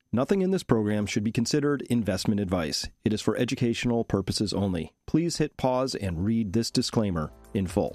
Nothing in this program should be considered investment advice. It is for educational purposes only. Please hit pause and read this disclaimer in full.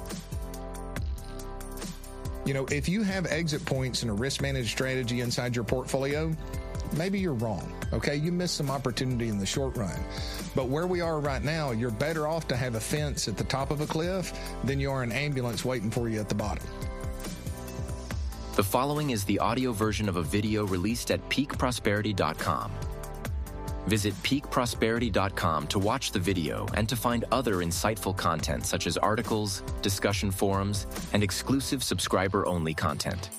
You know, if you have exit points and a risk-managed strategy inside your portfolio, maybe you're wrong, okay? You missed some opportunity in the short run. But where we are right now, you're better off to have a fence at the top of a cliff than you are an ambulance waiting for you at the bottom. The following is the audio version of a video released at peakprosperity.com. Visit peakprosperity.com to watch the video and to find other insightful content such as articles, discussion forums, and exclusive subscriber-only content.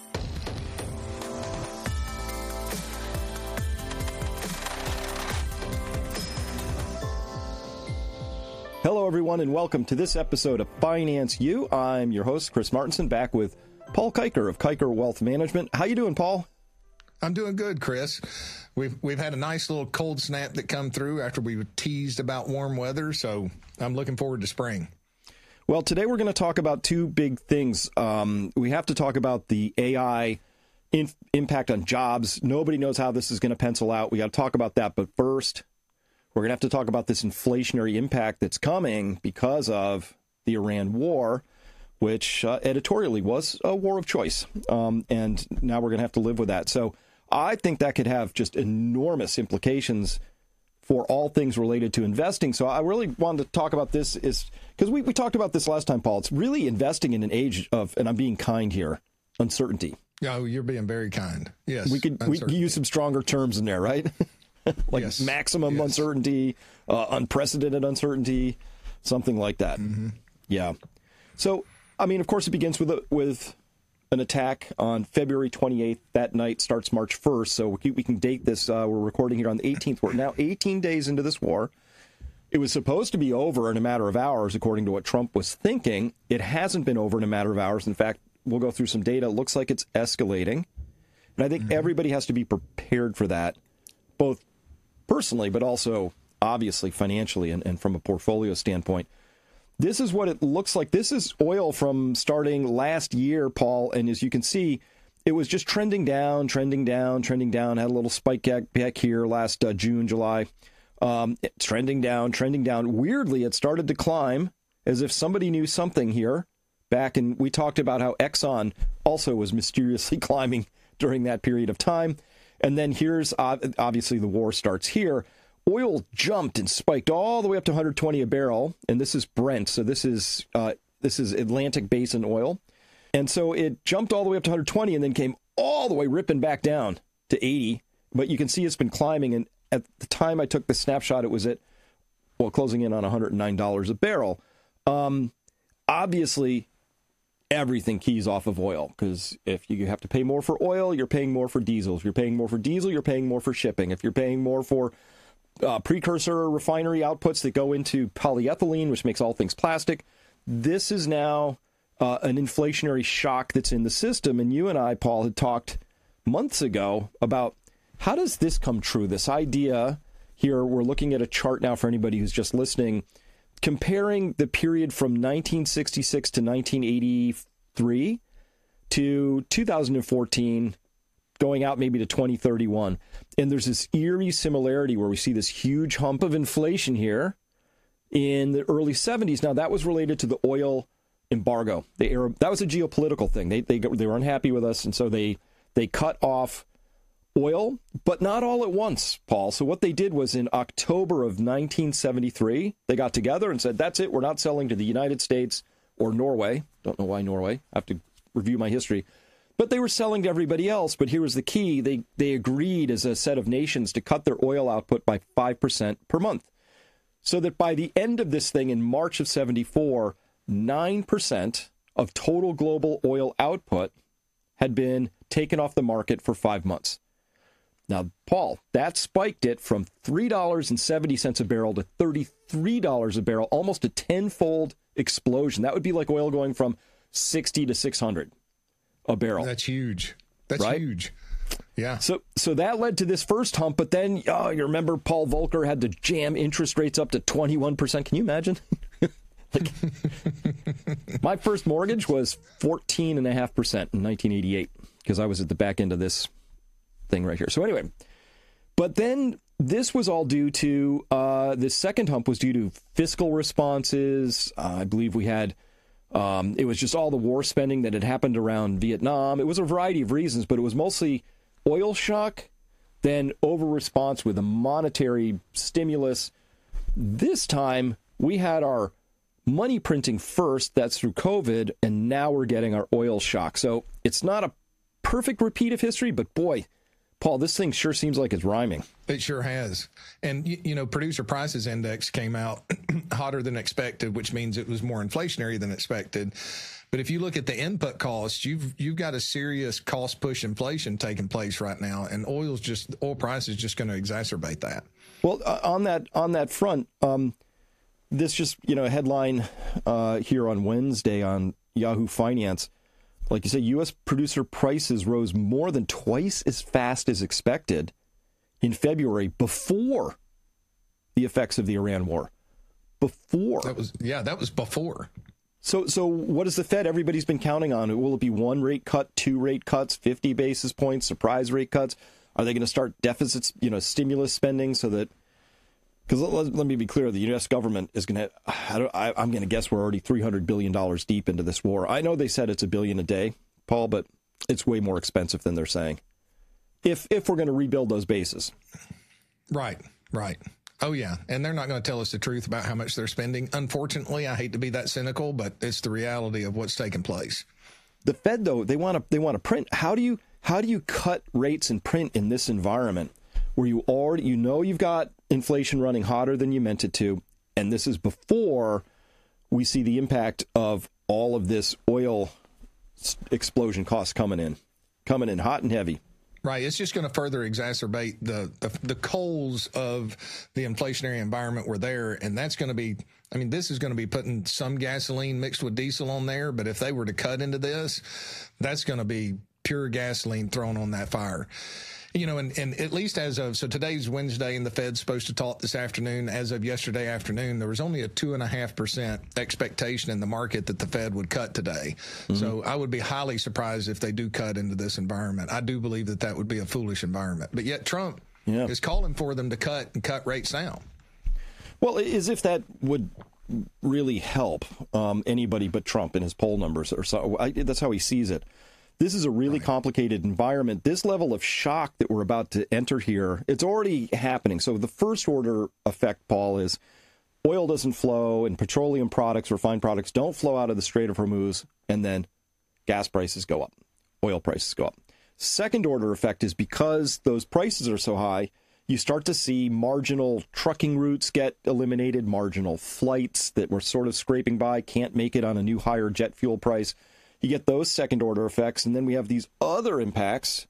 Hello, everyone, and welcome to this episode of Finance U. I'm your host, Chris Martinson, back with Paul Kiker of Kiker Wealth Management. How you doing, Paul? I'm doing good, Chris. We've had a nice little cold snap that come through after we teased about warm weather, so I'm looking forward to spring. Well, today we're going to talk about two big things. We have to talk about the AI impact on jobs. Nobody knows how this is going to pencil out. We got to talk about that. But first, we're going to have to talk about this inflationary impact that's coming because of the Iran war, which editorially was a war of choice. And now we're going to have to live with that. So I think that could have just enormous implications for all things related to investing. So I really wanted to talk about this because we talked about this last time, Paul. It's really investing in an age of, and I'm being kind here, uncertainty. Oh, you're being very kind. Yes. We could use some stronger terms in there, right? Like yes. Maximum uncertainty, unprecedented uncertainty, something like that. Mm-hmm. Yeah. So, I mean, of course, it begins with an attack on February 28th. That night starts March 1st. So we can date this. We're recording here on the 18th. We're now 18 days into this war. It was supposed to be over in a matter of hours, according to what Trump was thinking. It hasn't been over in a matter of hours. In fact, we'll go through some data. It looks like it's escalating. And I think everybody has to be prepared for that, both personally, but also obviously financially and from a portfolio standpoint. This is what it looks like. This is oil from starting last year, Paul. And as you can see, it was just trending down, had a little spike back here last June, July. Trending down. Weirdly, it started to climb as if somebody knew something here back. And we talked about how Exxon also was mysteriously climbing during that period of time. And then here's obviously the war starts here. Oil jumped and spiked all the way up to 120 a barrel, and this is Brent. So this is Atlantic Basin oil, and so it jumped all the way up to 120, and then came all the way ripping back down to 80. But you can see it's been climbing, and at the time I took the snapshot, it was at closing in on $109 a barrel. Obviously, everything keys off of oil, because if you have to pay more for oil, you're paying more for diesel. If you're paying more for diesel, you're paying more for shipping. If you're paying more for precursor refinery outputs that go into polyethylene, which makes all things plastic. This is now an inflationary shock that's in the system. And you and I, Paul, had talked months ago about how does this come true? This idea here, we're looking at a chart now for anybody who's just listening, comparing the period from 1966 to 1983 to 2014, going out maybe to 2031. And there's this eerie similarity where we see this huge hump of inflation here in the early 70s. Now, that was related to the oil embargo. That was a geopolitical thing. They were unhappy with us, and so they cut off oil, but not all at once, Paul. So what they did was in October of 1973, they got together and said, that's it, we're not selling to the United States or Norway. Don't know why Norway. I have to review my history. But they were selling to everybody else. But here was the key. They agreed as a set of nations to cut their oil output by 5% per month. So that by the end of this thing in March of 74, 9% of total global oil output had been taken off the market for 5 months. Now, Paul, that spiked it from $3.70 a barrel to $33 a barrel, almost a tenfold explosion. That would be like oil going from 60 to 600 a barrel. That's huge. That's right? Huge. Yeah. So that led to this first hump, but then you remember Paul Volcker had to jam interest rates up to 21%. Can you imagine? My first mortgage was 14.5% in 1988 because I was at the back end of this thing right here. So anyway, But then this was all due to, the second hump was due to fiscal responses. I believe we had, it was just all the war spending that had happened around Vietnam. It was a variety of reasons, but it was mostly oil shock, then over-response with a monetary stimulus. This time, we had our money printing first, that's through COVID, and now we're getting our oil shock. So it's not a perfect repeat of history, but boy, Paul, this thing sure seems like it's rhyming. It sure has. And, producer prices index came out hotter than expected, which means it was more inflationary than expected. But if you look at the input costs, you've got a serious cost push inflation taking place right now, and oil price is just going to exacerbate that. Well, on that front, this just, a headline here on Wednesday on Yahoo Finance. Like you said, U.S. producer prices rose more than twice as fast as expected in February before the effects of the Iran war. Before. That was before. So what is the Fed? Everybody's been counting on it. Will it be one rate cut, two rate cuts, 50 basis points, surprise rate cuts? Are they going to start deficits, stimulus spending so that, because let me be clear, the U.S. government is going to, I'm going to guess we're already $300 billion deep into this war. I know they said it's $1 billion a day, Paul, but it's way more expensive than they're saying. If we're going to rebuild those bases. Right. Oh, yeah. And they're not going to tell us the truth about how much they're spending. Unfortunately, I hate to be that cynical, but it's the reality of what's taking place. The Fed, though, they want to print. How do you cut rates and print in this environment where you've got inflation running hotter than you meant it to, and this is before we see the impact of all of this oil explosion costs coming in hot and heavy. Right. It's just going to further exacerbate the coals of the inflationary environment we're there. And that's going to be, this is going to be putting some gasoline mixed with diesel on there. But if they were to cut into this, that's going to be pure gasoline thrown on that fire. And at least so today's Wednesday and the Fed's supposed to talk this afternoon. As of yesterday afternoon, there was only a 2.5% expectation in the market that the Fed would cut today. Mm-hmm. So I would be highly surprised if they do cut into this environment. I do believe that would be a foolish environment. But yet Trump is calling for them to cut rates down. Well, as if that would really help anybody but Trump in his poll numbers or so. That's how he sees it. This is a really complicated environment. This level of shock that we're about to enter here, it's already happening. So the first order effect, Paul, is oil doesn't flow and petroleum products, refined products don't flow out of the Strait of Hormuz, and then gas prices go up, oil prices go up. Second order effect is because those prices are so high, you start to see marginal trucking routes get eliminated, marginal flights that were sort of scraping by, can't make it on a new higher jet fuel price. You get those second-order effects, and then we have these other impacts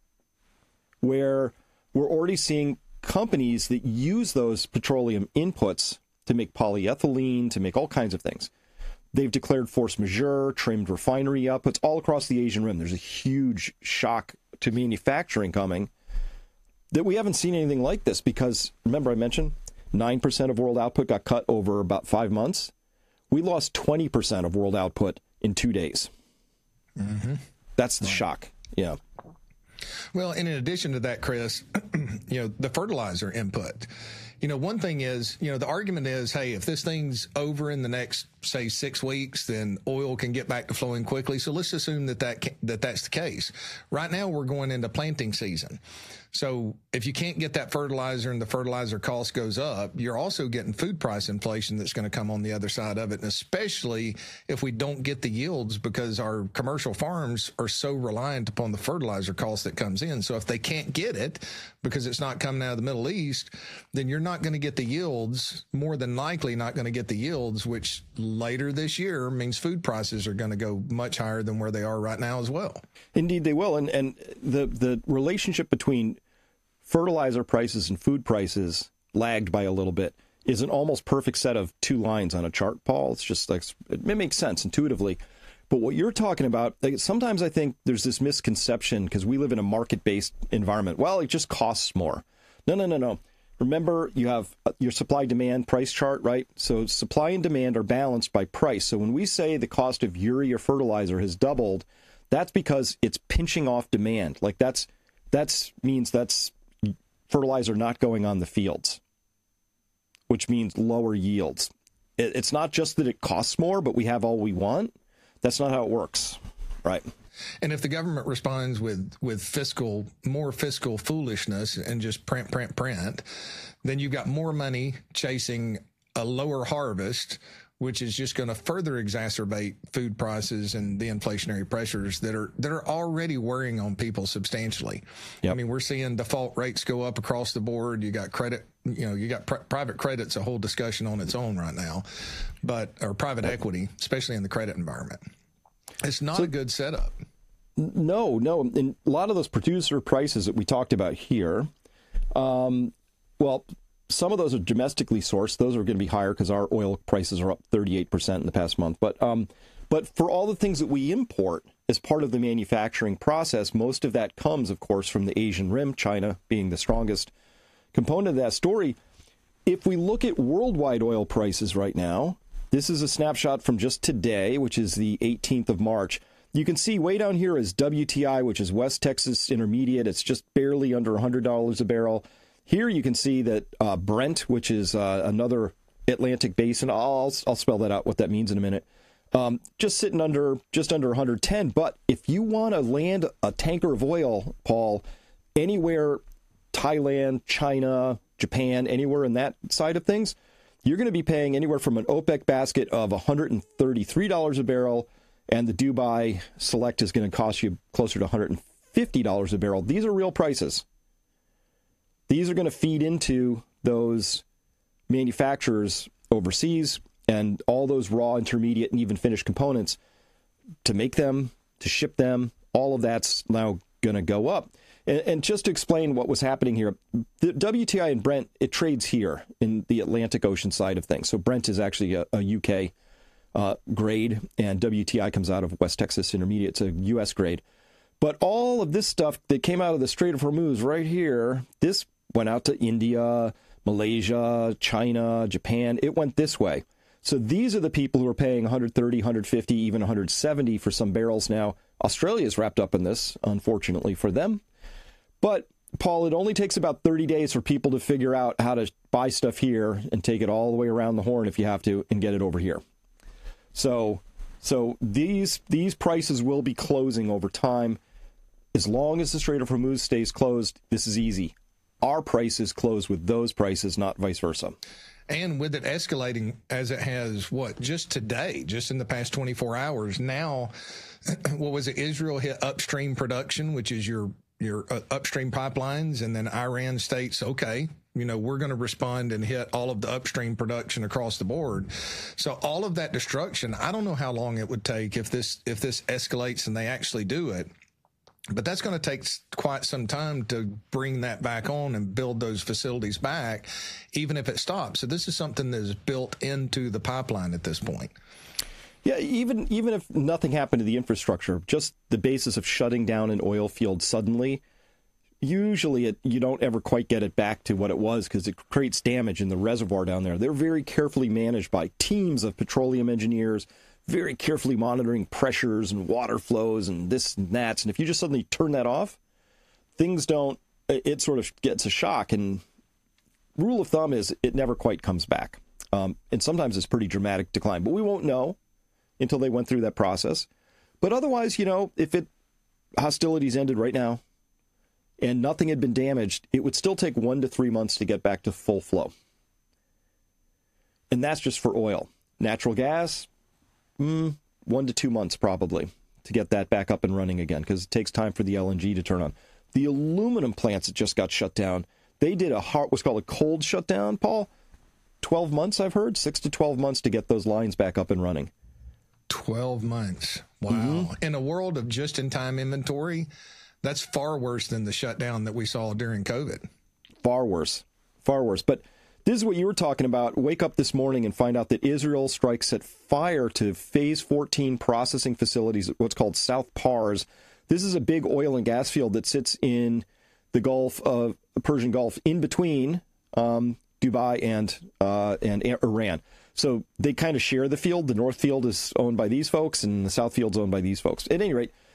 where we're already seeing companies that use those petroleum inputs to make polyethylene, to make all kinds of things. They've declared force majeure, trimmed refinery outputs all across the Asian rim. There's a huge shock to manufacturing coming that we haven't seen anything like this because, remember I mentioned, 9% of world output got cut over about 5 months. We lost 20% of world output in 2 days. Mm-hmm. That's the shock. Yeah. Well, and in addition to that, Chris, the fertilizer input, one thing is, the argument is, hey, if this thing's over in the next, say, 6 weeks, then oil can get back to flowing quickly. So let's assume that's the case. Right now, we're going into planting season. So if you can't get that fertilizer and the fertilizer cost goes up, you're also getting food price inflation that's going to come on the other side of it. And especially if we don't get the yields because our commercial farms are so reliant upon the fertilizer cost that comes in. So if they can't get it because it's not coming out of the Middle East, then you're not going to get the yields, more than likely not going to get the yields, which later this year means food prices are going to go much higher than where they are right now as well. Indeed, they will. And the relationship between fertilizer prices and food prices lagged by a little bit is an almost perfect set of two lines on a chart, Paul. It's just like, it makes sense intuitively. But what you're talking about, sometimes I think there's this misconception because we live in a market-based environment. Well, it just costs more. No. Remember, you have your supply-demand price chart, right? So supply and demand are balanced by price. So when we say the cost of urea fertilizer has doubled, that's because it's pinching off demand. Like that means that's fertilizer not going on the fields, which means lower yields. It's not just that it costs more, but we have all we want. That's not how it works, right? And if the government responds with more fiscal foolishness and just print, then you've got more money chasing a lower harvest, which is just going to further exacerbate food prices and the inflationary pressures that are already worrying on people substantially. Yep. I mean, we're seeing default rates go up across the board. You got credit, you got private credit's a whole discussion on its own right now, or private equity, especially in the credit environment. It's not a good setup. No. And a lot of those producer prices that we talked about here, well, some of those are domestically sourced. Those are going to be higher because our oil prices are up 38% in the past month. But for all the things that we import as part of the manufacturing process, most of that comes, of course, from the Asian Rim, China being the strongest component of that story. If we look at worldwide oil prices right now, this is a snapshot from just today, which is the 18th of March. You can see way down here is WTI, which is West Texas Intermediate. It's just barely under $100 a barrel. Here you can see that Brent, which is another Atlantic basin, I'll spell that out, what that means in a minute, just sitting just under 110. But if you want to land a tanker of oil, Paul, anywhere, Thailand, China, Japan, anywhere in that side of things, you're going to be paying anywhere from an OPEC basket of $133 a barrel, and the Dubai Select is going to cost you closer to $150 a barrel. These are real prices. These are going to feed into those manufacturers overseas and all those raw, intermediate, and even finished components to make them, to ship them. All of that's now going to go up. And just to explain what was happening here, the WTI and Brent, it trades here in the Atlantic Ocean side of things. So Brent is actually a UK grade, and WTI comes out of West Texas Intermediate. It's a U.S. grade. But all of this stuff that came out of the Strait of Hormuz right here, this went out to India, Malaysia, China, Japan. It went this way. So these are the people who are paying 130, 150, even 170 for some barrels now. Australia's wrapped up in this, unfortunately for them. But, Paul, it only takes about 30 days for people to figure out how to buy stuff here and take it all the way around the horn if you have to and get it over here. So these prices will be closing over time. As long as the Strait of Hormuz stays closed, this is easy. Our prices close with those prices, not vice versa. And with it escalating as it has, just today, just in the past 24 hours, now, what was it? Israel hit upstream production, which is your upstream pipelines, and then Iran states, okay, we're going to respond and hit all of the upstream production across the board. So all of that destruction, I don't know how long it would take if this escalates and they actually do it. But that's going to take quite some time to bring that back on and build those facilities back, even if it stops. So this is something that is built into the pipeline at this point. Yeah, even if nothing happened to the infrastructure, just the basis of shutting down an oil field suddenly, usually you don't ever quite get it back to what it was because it creates damage in the reservoir down there. They're very carefully managed by teams of petroleum engineers, very carefully monitoring pressures and water flows and this and that. And if you just suddenly turn that off, it sort of gets a shock. And rule of thumb is it never quite comes back. And sometimes it's pretty dramatic decline, but we won't know until they went through that process. But otherwise, if hostilities ended right now and nothing had been damaged, it would still take 1 to 3 months to get back to full flow. And that's just for oil. Natural gas, 1 to 2 months probably to get that back up and running again because it takes time for the LNG to turn on. The aluminum plants that just got shut down, they did what's called a cold shutdown, Paul. 12 months, I've heard, 6 to 12 months to get those lines back up and running. 12 months. Wow. Mm-hmm. In a world of just-in-time inventory, that's far worse than the shutdown that we saw during COVID. Far worse. But this is what you were talking about. Wake up this morning and find out that Israel strikes at fire to Phase 14 processing facilities, what's called South Pars. This is a big oil and gas field that sits in the Persian Gulf, in between Dubai and Iran. So they kind of share the field. The north field is owned by these folks, and the south field's owned by these folks. At any rate,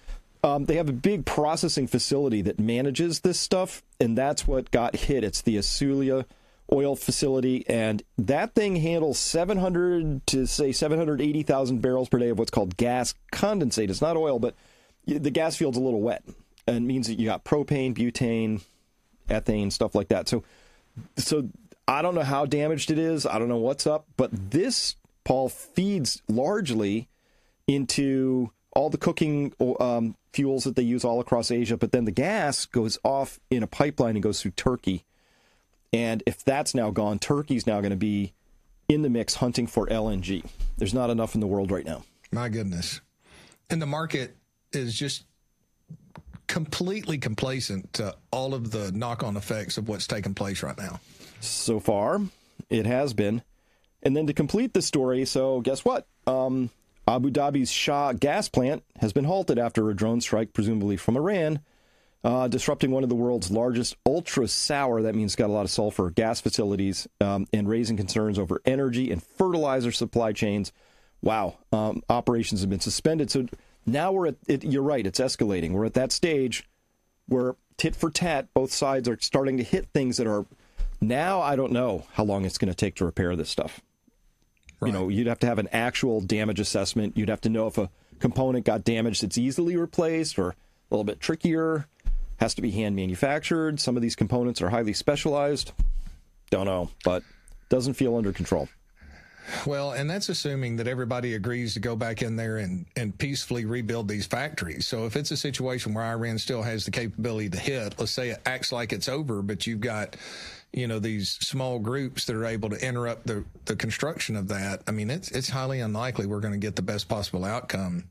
They have a big processing facility that manages this stuff, and that's what got hit. It's the Azulia oil facility, and that thing handles 700 to, say, 780,000 barrels per day of what's called gas condensate. It's not oil, but the gas field's a little wet, and it means that you got propane, butane, ethane, stuff like that. So I don't know how damaged it is. I don't know what's up, but this, Paul, feeds largely into all the cooking fuels that they use all across Asia, but then the gas goes off in a pipeline and goes through Turkey. And if that's now gone, Turkey's now going to be in the mix hunting for LNG. There's not enough in the world right now. My goodness. And the market is just completely complacent to all of the knock-on effects of what's taking place right now. So far, it has been. And then to complete the story, so guess what? Abu Dhabi's Shah gas plant has been halted after a drone strike, presumably from Iran, disrupting one of the world's largest ultra-sour, that means got a lot of sulfur, gas facilities, and raising concerns over energy and fertilizer supply chains. Wow. Operations have been suspended. So now we're at it. You're right. It's escalating. We're at that stage where tit for tat, both sides are starting to hit things that are now, I don't know how long it's going to take to repair this stuff. Right. You know, you'd have to have an actual damage assessment. You'd have to know if a component got damaged that's easily replaced or a little bit trickier. Has to be hand manufactured. Some of these components are highly specialized. Don't know, but doesn't feel under control. Well, and that's assuming that everybody agrees to go back in there and peacefully rebuild these factories. So if it's a situation where Iran still has the capability to hit, let's say it acts like it's over, but you've got, you know, these small groups that are able to interrupt the construction of that. I mean, it's highly unlikely we're going to get the best possible outcome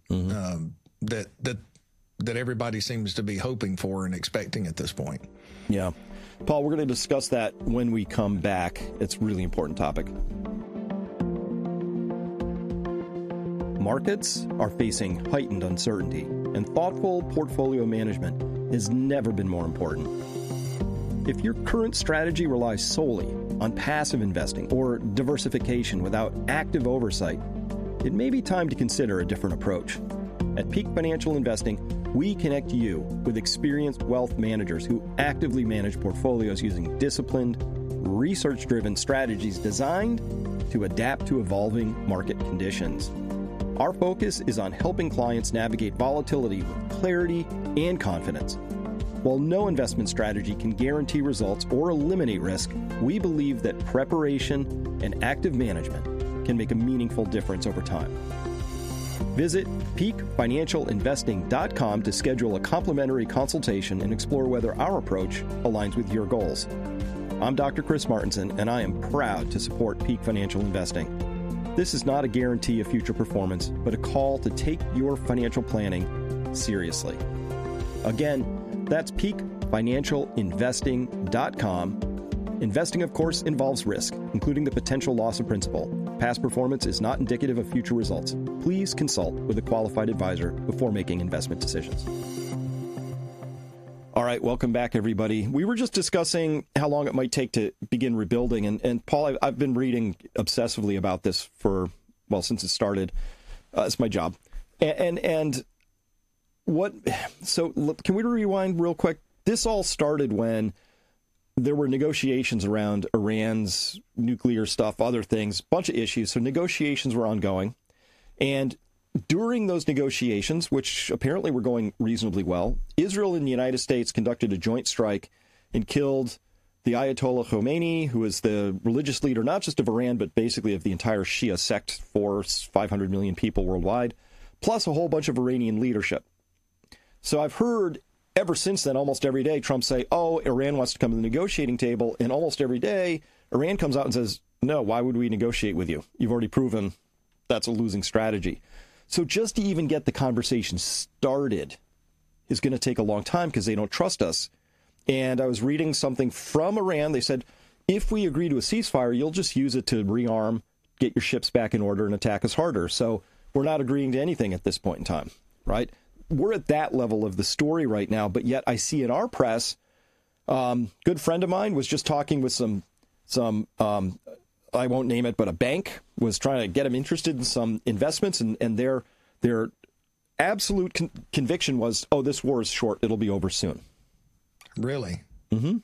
that everybody seems to be hoping for and expecting at this point. Yeah. Paul, we're going to discuss that when we come back. It's a really important topic. Markets are facing heightened uncertainty, and thoughtful portfolio management has never been more important. If your current strategy relies solely on passive investing or diversification without active oversight, it may be time to consider a different approach. At Peak Financial Investing, we connect you with experienced wealth managers who actively manage portfolios using disciplined, research-driven strategies designed to adapt to evolving market conditions. Our focus is on helping clients navigate volatility with clarity and confidence. While no investment strategy can guarantee results or eliminate risk, we believe that preparation and active management can make a meaningful difference over time. Visit peakfinancialinvesting.com to schedule a complimentary consultation and explore whether our approach aligns with your goals. I'm Dr. Chris Martenson, and I am proud to support Peak Financial Investing. This is not a guarantee of future performance, but a call to take your financial planning seriously. Again, that's peakfinancialinvesting.com. Investing, of course, involves risk, including the potential loss of principal. Past performance is not indicative of future results. Please consult with a qualified advisor before making investment decisions. All right, welcome back, everybody. We were just discussing how long it might take to begin rebuilding. And Paul, I've been reading obsessively about this since it started. It's my job. And what, so can we rewind real quick? This all started when there were negotiations around Iran's nuclear stuff, other things, bunch of issues. So negotiations were ongoing. And during those negotiations, which apparently were going reasonably well, Israel and the United States conducted a joint strike and killed the Ayatollah Khomeini, who is the religious leader, not just of Iran, but basically of the entire Shia sect, 500 million people worldwide, plus a whole bunch of Iranian leadership. So I've heard ever since then, almost every day, Trump say, oh, Iran wants to come to the negotiating table. And almost every day, Iran comes out and says, no, why would we negotiate with you? You've already proven that's a losing strategy. So just to even get the conversation started is going to take a long time because they don't trust us. And I was reading something from Iran. They said, if we agree to a ceasefire, you'll just use it to rearm, get your ships back in order, and attack us harder. So we're not agreeing to anything at this point in time, right? We're at that level of the story right now, but yet I see in our press, good friend of mine was just talking with some I won't name it, but a bank was trying to get him interested in some investments, and they're absolute conviction was, oh, this war is short. It'll be over soon. Really? Mm-hmm.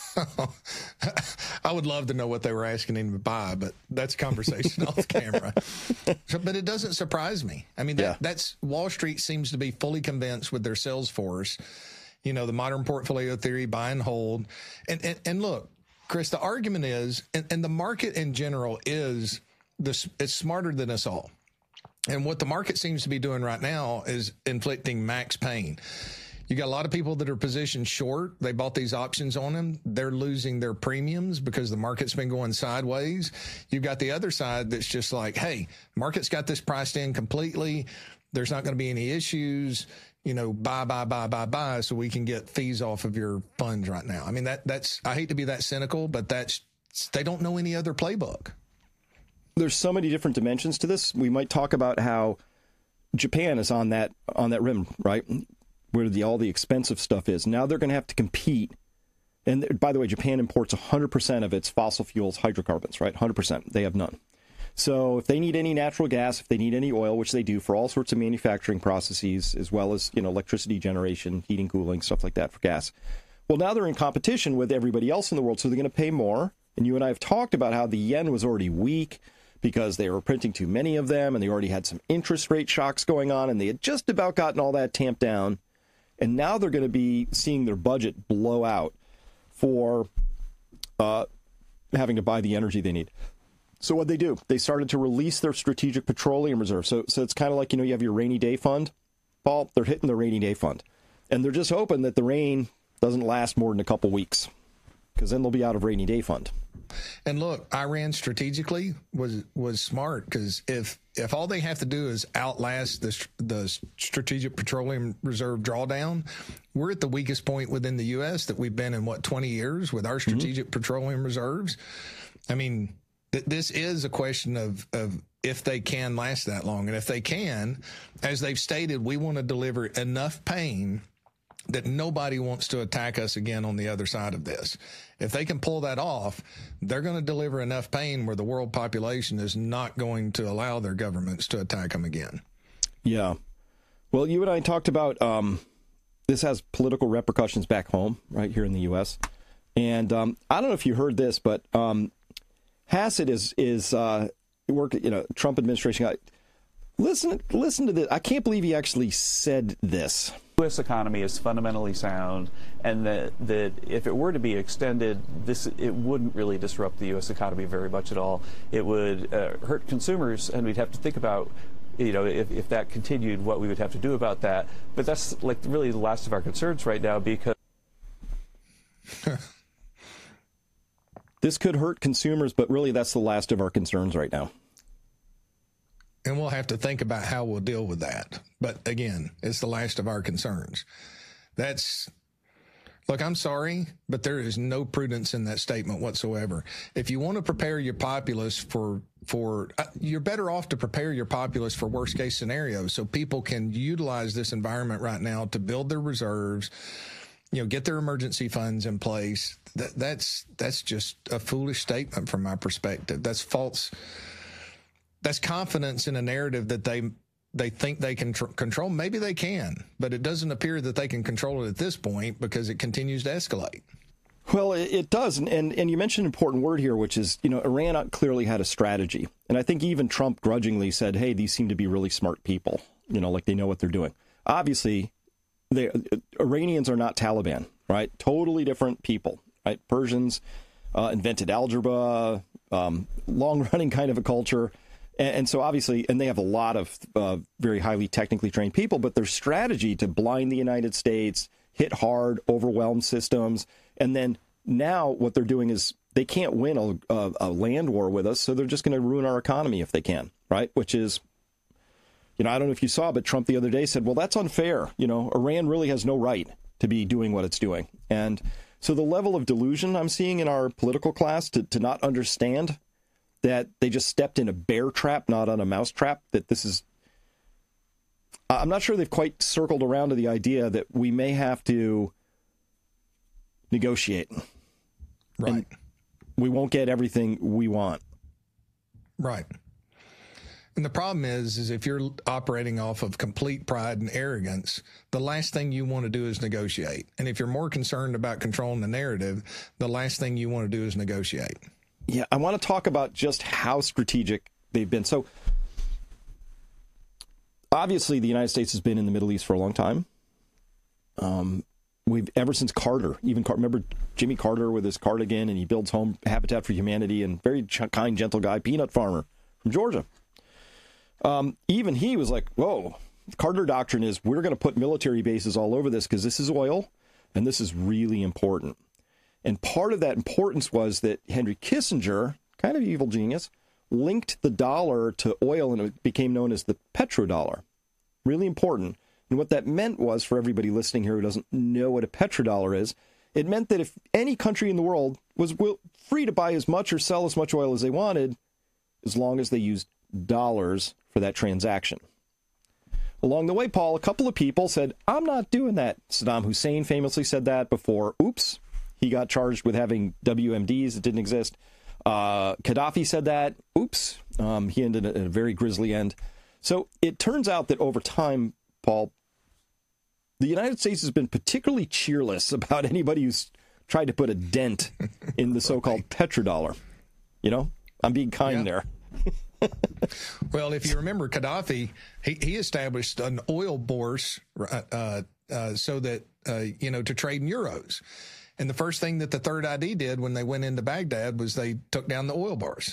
I would love to know what they were asking him to buy, but that's a conversation off camera. But it doesn't surprise me. I mean, that's Wall Street seems to be fully convinced with their sales force. You know, the modern portfolio theory, buy and hold. And look, Chris, the argument is, and the market in general is this, it's smarter than us all. And what the market seems to be doing right now is inflicting max pain. You got a lot of people that are positioned short. They bought these options on them. They're losing their premiums because the market's been going sideways. You've got the other side that's just like, hey, market's got this priced in completely. There's not going to be any issues. You know, buy, so we can get fees off of your funds right now. I mean, that's, I hate to be that cynical, but they don't know any other playbook. There's so many different dimensions to this. We might talk about how Japan is on that rim, right? Where all the expensive stuff is. Now they're going to have to compete. And by the way, Japan imports 100% of its fossil fuels, hydrocarbons, right? 100%. They have none. So if they need any natural gas, if they need any oil, which they do for all sorts of manufacturing processes, as well as, you know, electricity generation, heating, cooling, stuff like that for gas. Well, now they're in competition with everybody else in the world, so they're going to pay more. And you and I have talked about how the yen was already weak because they were printing too many of them, and they already had some interest rate shocks going on, and they had just about gotten all that tamped down. And now they're going to be seeing their budget blow out for having to buy the energy they need. So what they do, they started to release their strategic petroleum reserve. So it's kind of like, you know, you have your rainy day fund. Paul, they're hitting the rainy day fund. And they're just hoping that the rain doesn't last more than a couple weeks, because then they'll be out of rainy day fund. And look, Iran strategically was smart, because if all they have to do is outlast the strategic petroleum reserve drawdown, we're at the weakest point within the U.S. that we've been in, 20 years with our strategic petroleum reserves. I mean, this is a question of if they can last that long. And if they can, as they've stated, we want to deliver enough pain that nobody wants to attack us again on the other side of this. If they can pull that off, they're going to deliver enough pain where the world population is not going to allow their governments to attack them again. Yeah. Well, you and I talked about this has political repercussions back home, right here in the U.S. And I don't know if you heard this, but Hassett is Trump administration guy. Listen to this. I can't believe he actually said this. The U.S. economy is fundamentally sound, and that if it were to be extended, it wouldn't really disrupt the U.S. economy very much at all. It would hurt consumers, and we'd have to think about, you know, if that continued, what we would have to do about that. But that's like really the last of our concerns right now, because this could hurt consumers, but really that's the last of our concerns right now. And we'll have to think about how we'll deal with that. But again, it's the last of our concerns. Look, I'm sorry, but there is no prudence in that statement whatsoever. If you want to prepare your populace for you're better off to prepare your populace for worst case scenarios, so people can utilize this environment right now to build their reserves, you know, get their emergency funds in place. That's just a foolish statement from my perspective. That's false. That's confidence in a narrative that they think they can control. Maybe they can, but it doesn't appear that they can control it at this point because it continues to escalate. Well, it does. And you mentioned an important word here, which is, you know, Iran clearly had a strategy. And I think even Trump grudgingly said, hey, these seem to be really smart people, you know, like they know what they're doing. Obviously, Iranians are not Taliban, right? Totally different people, right? Persians invented algebra, long-running kind of a culture. And so obviously, and they have a lot of very highly technically trained people, but their strategy to blind the United States, hit hard, overwhelm systems, and then now what they're doing is they can't win a land war with us, so they're just going to ruin our economy if they can, right? Which is, you know, I don't know if you saw, but Trump the other day said, well, that's unfair. You know, Iran really has no right to be doing what it's doing. And so the level of delusion I'm seeing in our political class to not understand that they just stepped in a bear trap, not on a mouse trap, that this is, I'm not sure they've quite circled around to the idea that we may have to negotiate. Right. We won't get everything we want. Right. And the problem is if you're operating off of complete pride and arrogance, the last thing you want to do is negotiate. And if you're more concerned about controlling the narrative, the last thing you want to do is negotiate. Yeah, I want to talk about just how strategic they've been. So, obviously, the United States has been in the Middle East for a long time. We've ever since Carter, remember Jimmy Carter with his cardigan, and he builds home Habitat for Humanity, and very kind, gentle guy, peanut farmer from Georgia. Even he was like, whoa, the Carter doctrine is we're going to put military bases all over this because this is oil and this is really important. And part of that importance was that Henry Kissinger, kind of evil genius, linked the dollar to oil, and it became known as the petrodollar. Really important. And what that meant was, for everybody listening here who doesn't know what a petrodollar is, it meant that if any country in the world was free to buy as much or sell as much oil as they wanted, as long as they used dollars for that transaction. Along the way, Paul, a couple of people said, I'm not doing that. Saddam Hussein famously said that before. Oops. He got charged with having WMDs that didn't exist. Gaddafi said that. Oops. He ended at a very grisly end. So it turns out that over time, Paul, the United States has been particularly cheerless about anybody who's tried to put a dent in the so-called petrodollar. You know, I'm being kind there. Well, if you remember Gaddafi, he established an oil bourse so that, to trade in euros. And the first thing that the Third ID did when they went into Baghdad was they took down the oil bars.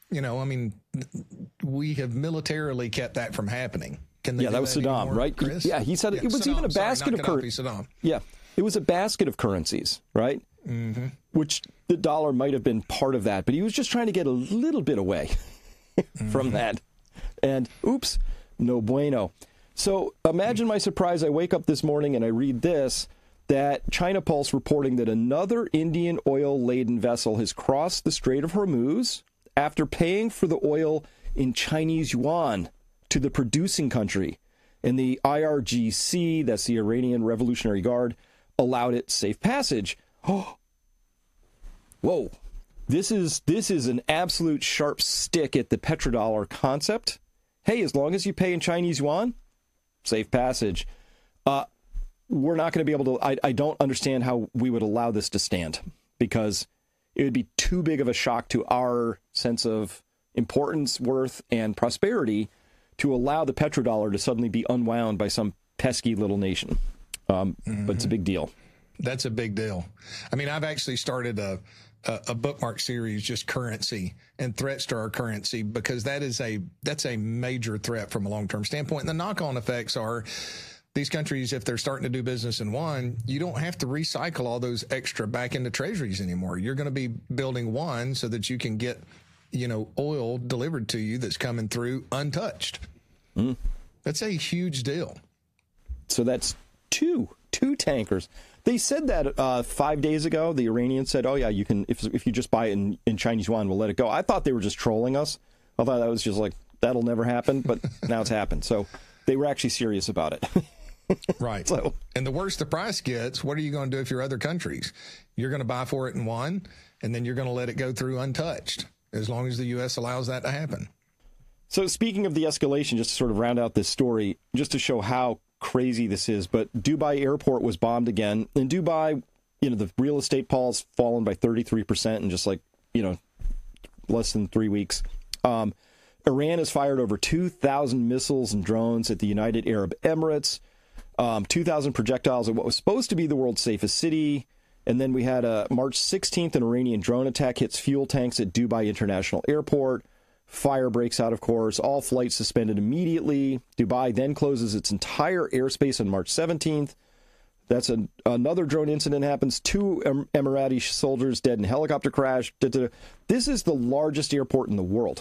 We have militarily kept that from happening. Yeah, that was Saddam, anymore, right? Chris? Yeah, he said it was Saddam, even a basket of currencies. Yeah, it was a basket of currencies, right? Mm-hmm. Which the dollar might have been part of that, but he was just trying to get a little bit away from that. And oops, no bueno. So imagine my surprise. I wake up this morning and I read this, that China Pulse reporting that another Indian oil-laden vessel has crossed the Strait of Hormuz after paying for the oil in Chinese yuan to the producing country. And the IRGC, that's the Iranian Revolutionary Guard, allowed it safe passage. Oh, whoa. This is an absolute sharp stick at the petrodollar concept. Hey, as long as you pay in Chinese yuan, safe passage. We're not going to be able to, I don't understand how we would allow this to stand, because it would be too big of a shock to our sense of importance, worth, and prosperity to allow the petrodollar to suddenly be unwound by some pesky little nation. But it's a big deal. That's a big deal. I mean, I've actually started a bookmark series, just currency and threats to our currency, because that's a major threat from a long-term standpoint. And the knock-on effects are these countries, if they're starting to do business in yuan, you don't have to recycle all those extra back into treasuries anymore. You're going to be building yuan so that you can get, oil delivered to you that's coming through untouched. That's a huge deal. So that's two tankers. They said that 5 days ago. The Iranians said, "Oh yeah, you can if you just buy it in Chinese yuan, we'll let it go." I thought they were just trolling us. I thought that was just like, that'll never happen, but now it's happened. So they were actually serious about it. Right. So, and the worse the price gets, what are you going to do if you're other countries? You're going to buy for it in yuan, and then you're going to let it go through untouched, as long as the U.S. allows that to happen. So speaking of the escalation, just to sort of round out this story, just to show how crazy this is, but Dubai airport was bombed again. In Dubai, the real estate Paul's fallen by 33% in just less than 3 weeks. Iran has fired over 2,000 missiles and drones at the United Arab Emirates, 2,000 projectiles at what was supposed to be the world's safest city. And then we had March 16th, an Iranian drone attack hits fuel tanks at Dubai International Airport. Fire breaks out, of course. All flights suspended immediately. Dubai then closes its entire airspace on March 17th. That's another drone incident happens. 2 Emirati soldiers dead in a helicopter crash. This is the largest airport in the world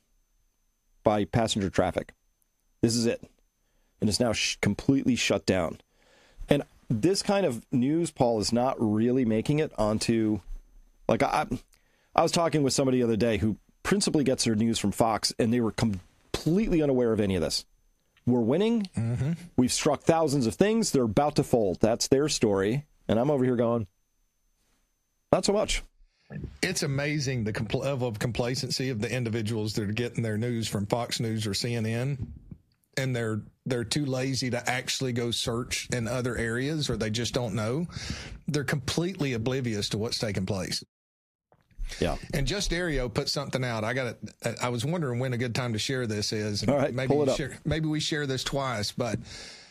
by passenger traffic. This is it. And it's now completely shut down. And this kind of news, Paul, is not really making it onto... I was talking with somebody the other day who principally gets their news from Fox, and they were completely unaware of any of this. We're winning. Mm-hmm. We've struck thousands of things. They're about to fold. That's their story. And I'm over here going, not so much. It's amazing the level of complacency of the individuals that are getting their news from Fox News or CNN, and they're too lazy to actually go search in other areas, or they just don't know. They're completely oblivious to what's taking place. Yeah. And Just Aereo put something out. I was wondering when a good time to share this is. And all right, maybe pull it up. Maybe we share this twice, but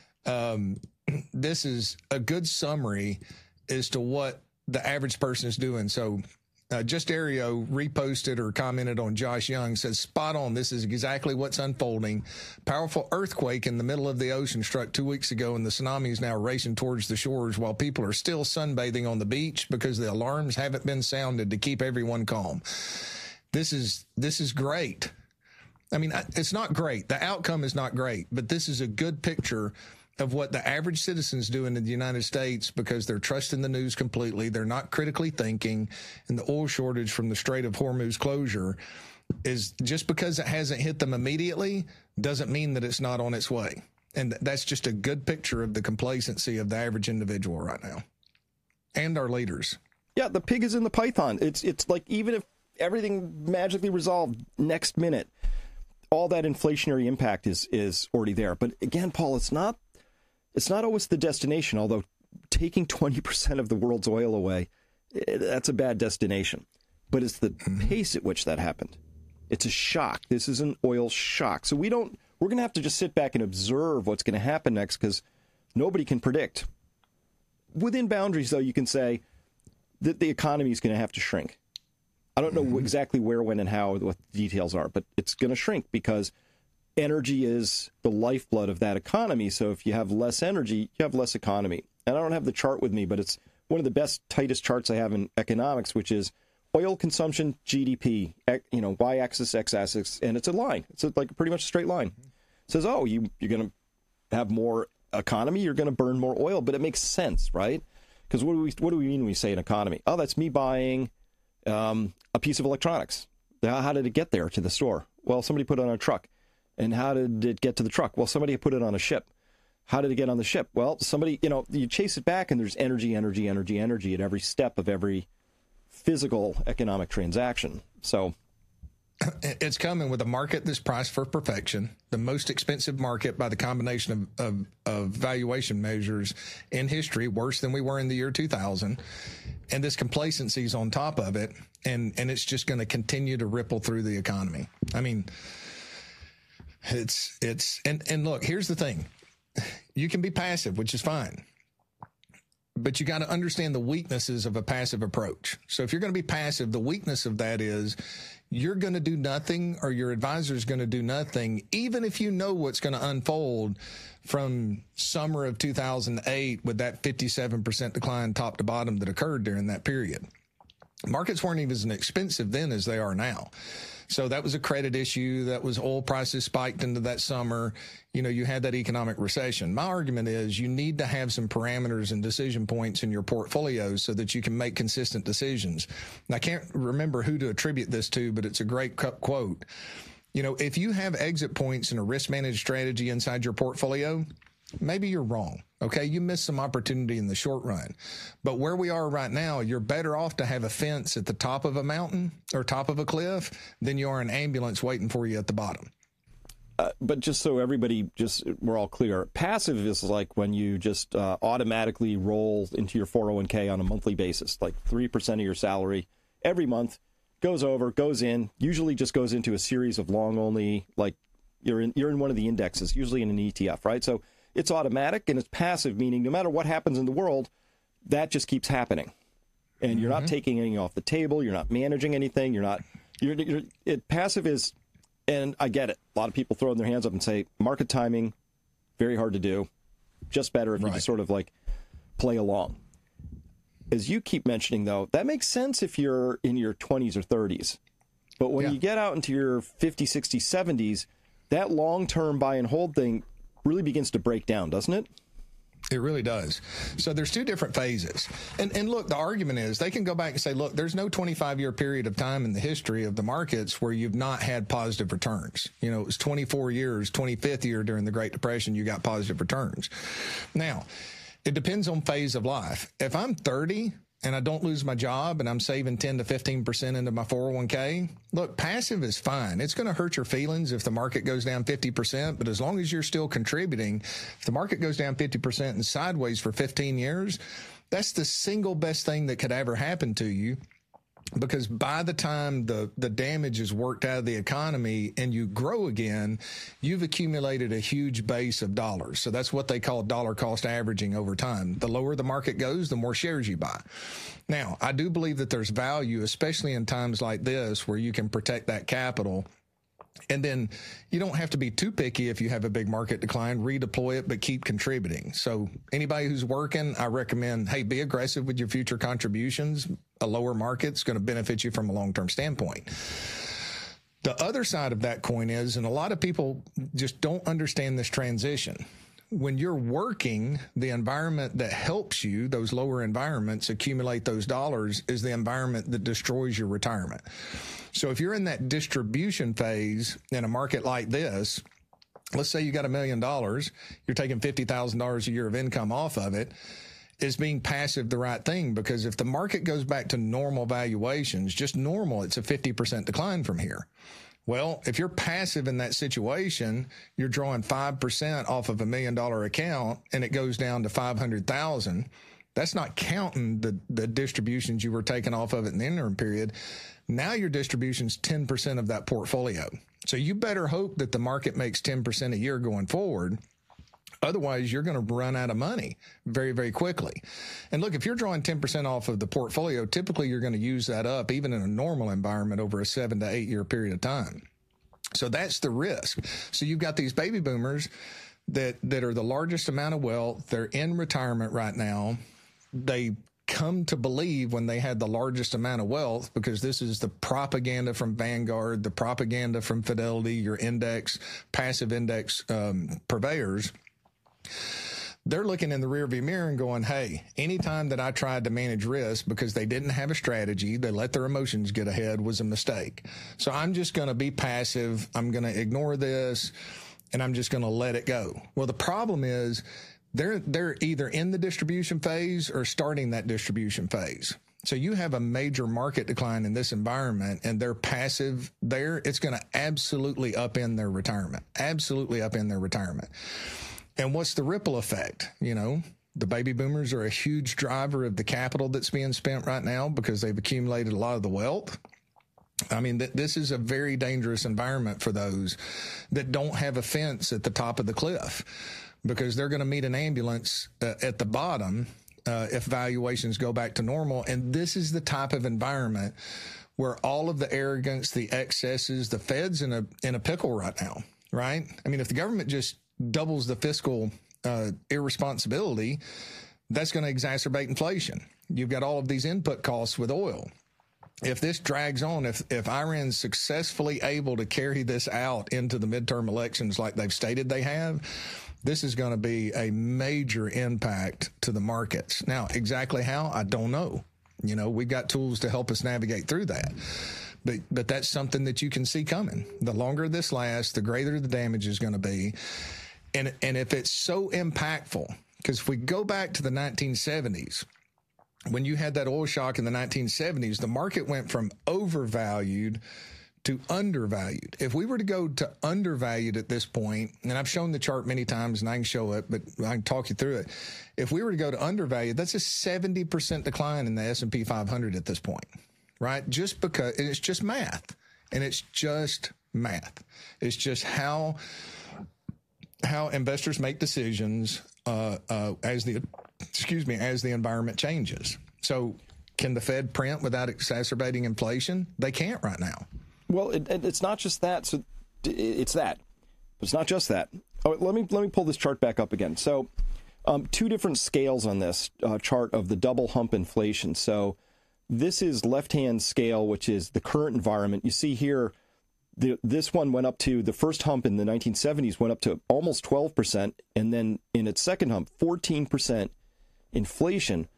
this is a good summary as to what the average person is doing. So Just Aereo reposted or commented on Josh Young, says, spot on. This is exactly what's unfolding. Powerful earthquake in the middle of the ocean struck 2 weeks ago, and the tsunami is now racing towards the shores while people are still sunbathing on the beach because the alarms haven't been sounded to keep everyone calm. This is great. I mean, it's not great. The outcome is not great, but this is a good picture of what the average citizen's doing in the United States because they're trusting the news completely. They're not critically thinking. And the oil shortage from the Strait of Hormuz closure is just because it hasn't hit them immediately doesn't mean that it's not on its way. And that's just a good picture of the complacency of the average individual right now and our leaders. Yeah, the pig is in the python. It's like even if everything magically resolved next minute, all that inflationary impact is already there. But again, Paul, it's not always the destination, although taking 20% of the world's oil away, that's a bad destination. But it's the pace at which that happened. It's a shock. This is an oil shock. So we're going to have to just sit back and observe what's going to happen next because nobody can predict. Within boundaries, though, you can say that the economy is going to have to shrink. I don't know exactly where, when, and how, what the details are, but it's going to shrink because energy is the lifeblood of that economy. So if you have less energy, you have less economy. And I don't have the chart with me, but it's one of the best, tightest charts I have in economics, which is oil consumption, GDP, y-axis, x-axis, and it's a line. It's like pretty much a straight line. It says, you're going to have more economy, you're going to burn more oil, but it makes sense, right? Because what do we mean when we say an economy? Oh, that's me buying a piece of electronics. How did it get there to the store? Well, somebody put it on a truck. And how did it get to the truck? Well, somebody put it on a ship. How did it get on the ship? Well, somebody, you chase it back and there's energy at every step of every physical economic transaction. So it's coming with a market that's priced for perfection, the most expensive market by the combination of valuation measures in history, worse than we were in the year 2000. And this complacency is on top of it. And it's just going to continue to ripple through the economy. I mean, and look, here's the thing. You can be passive, which is fine. But you got to understand the weaknesses of a passive approach. So if you're going to be passive, the weakness of that is you're going to do nothing or your advisor is going to do nothing, even if you know what's going to unfold from summer of 2008 with that 57% decline top to bottom that occurred during that period. Markets weren't even as expensive then as they are now. So that was a credit issue. That was oil prices spiked into that summer. You had that economic recession. My argument is you need to have some parameters and decision points in your portfolios so that you can make consistent decisions. And I can't remember who to attribute this to, but it's a great quote. If you have exit points in a risk managed strategy inside your portfolio, maybe you're wrong. Okay. You missed some opportunity in the short run, but where we are right now, you're better off to have a fence at the top of a mountain or top of a cliff than you are an ambulance waiting for you at the bottom. But just so we're all clear, passive is like when you just automatically roll into your 401k on a monthly basis, like 3% of your salary every month goes in, usually just goes into a series of long only, like you're in one of the indexes, usually in an ETF, right? So it's automatic and it's passive, meaning no matter what happens in the world, that just keeps happening. And you're not taking anything off the table. You're not managing anything. Passive is, and I get it. A lot of people throw their hands up and say, market timing, very hard to do. Just better if you just sort of like play along. As you keep mentioning, though, that makes sense if you're in your 20s or 30s. But when you get out into your 50s, 60s, 70s, that long-term buy and hold thing really begins to break down, doesn't it? It really does. So there's two different phases. And look, the argument is they can go back and say, look, there's no 25-year period of time in the history of the markets where you've not had positive returns. It was 24 years, 25th year during the Great Depression, you got positive returns. Now, it depends on phase of life. If I'm 30 and I don't lose my job and I'm saving 10 to 15% into my 401k, look, passive is fine. It's going to hurt your feelings if the market goes down 50%, but as long as you're still contributing, if the market goes down 50% and sideways for 15 years, that's the single best thing that could ever happen to you. Because by the time the damage is worked out of the economy and you grow again, you've accumulated a huge base of dollars. So that's what they call dollar cost averaging over time. The lower the market goes, the more shares you buy. Now, I do believe that there's value, especially in times like this, where you can protect that capital. And then you don't have to be too picky if you have a big market decline, redeploy it, but keep contributing. So anybody who's working, I recommend, hey, be aggressive with your future contributions. A lower market's going to benefit you from a long-term standpoint. The other side of that coin is, and a lot of people just don't understand this transition. When you're working, the environment that helps you, those lower environments, accumulate those dollars is the environment that destroys your retirement. So if you're in that distribution phase in a market like this, let's say you got $1 million, you're taking $50,000 a year of income off of it. Is being passive the right thing? Because if the market goes back to normal valuations, just normal, it's a 50% decline from here. Well, if you're passive in that situation, you're drawing 5% off of $1 million account and it goes down to 500,000. That's not counting the distributions you were taking off of it in the interim period. Now your distribution's 10% of that portfolio. So you better hope that the market makes 10% a year going forward. Otherwise, you're going to run out of money very, very quickly. And look, if you're drawing 10% off of the portfolio, typically you're going to use that up even in a normal environment over a 7 to 8 year period of time. So that's the risk. So you've got these baby boomers that are the largest amount of wealth. They're in retirement right now. They come to believe when they had the largest amount of wealth, because this is the propaganda from Vanguard, the propaganda from Fidelity, your index, passive index purveyors. They're looking in the rearview mirror and going, hey, anytime that I tried to manage risk because they didn't have a strategy, they let their emotions get ahead, was a mistake. So I'm just going to be passive. I'm going to ignore this and I'm just going to let it go. Well, the problem is they're either in the distribution phase or starting that distribution phase. So you have a major market decline in this environment and they're passive there. It's going to absolutely upend their retirement, absolutely upend their retirement. And what's the ripple effect? You know, the baby boomers are a huge driver of the capital that's being spent right now because they've accumulated a lot of the wealth. I mean, this is a very dangerous environment for those that don't have a fence at the top of the cliff, because they're going to meet an ambulance at the bottom if valuations go back to normal. And this is the type of environment where all of the arrogance, the excesses, the Fed's in a pickle right now, right? I mean, if the government just doubles the fiscal irresponsibility, that's going to exacerbate inflation. You've got all of these input costs with oil. If this drags on, if Iran's successfully able to carry this out into the midterm elections like they've stated they have, this is going to be a major impact to the markets. Now, exactly how, I don't know. You know, we've got tools to help us navigate through that. But that's something that you can see coming. The longer this lasts, the greater the damage is going to be. And if it's so impactful, because if we go back to the 1970s, when you had that oil shock in the 1970s, the market went from overvalued to undervalued. If we were to go to undervalued at this point, and I've shown the chart many times and I can show it, but I can talk you through it. If we were to go to undervalued, that's a 70% decline in the S&P 500 at this point, right? Just because, and it's just math. And it's just math. It's just how investors make decisions as the environment changes. So can the Fed print without exacerbating inflation? They can't right now. Well, it's not just that. So it's that. But it's not just that. Oh, let me pull this chart back up again. So two different scales on this chart of the double hump inflation. So this is left-hand scale, which is the current environment. You see here, this one went up to, the first hump in the 1970s went up to almost 12%, and then in its second hump, 14% inflation.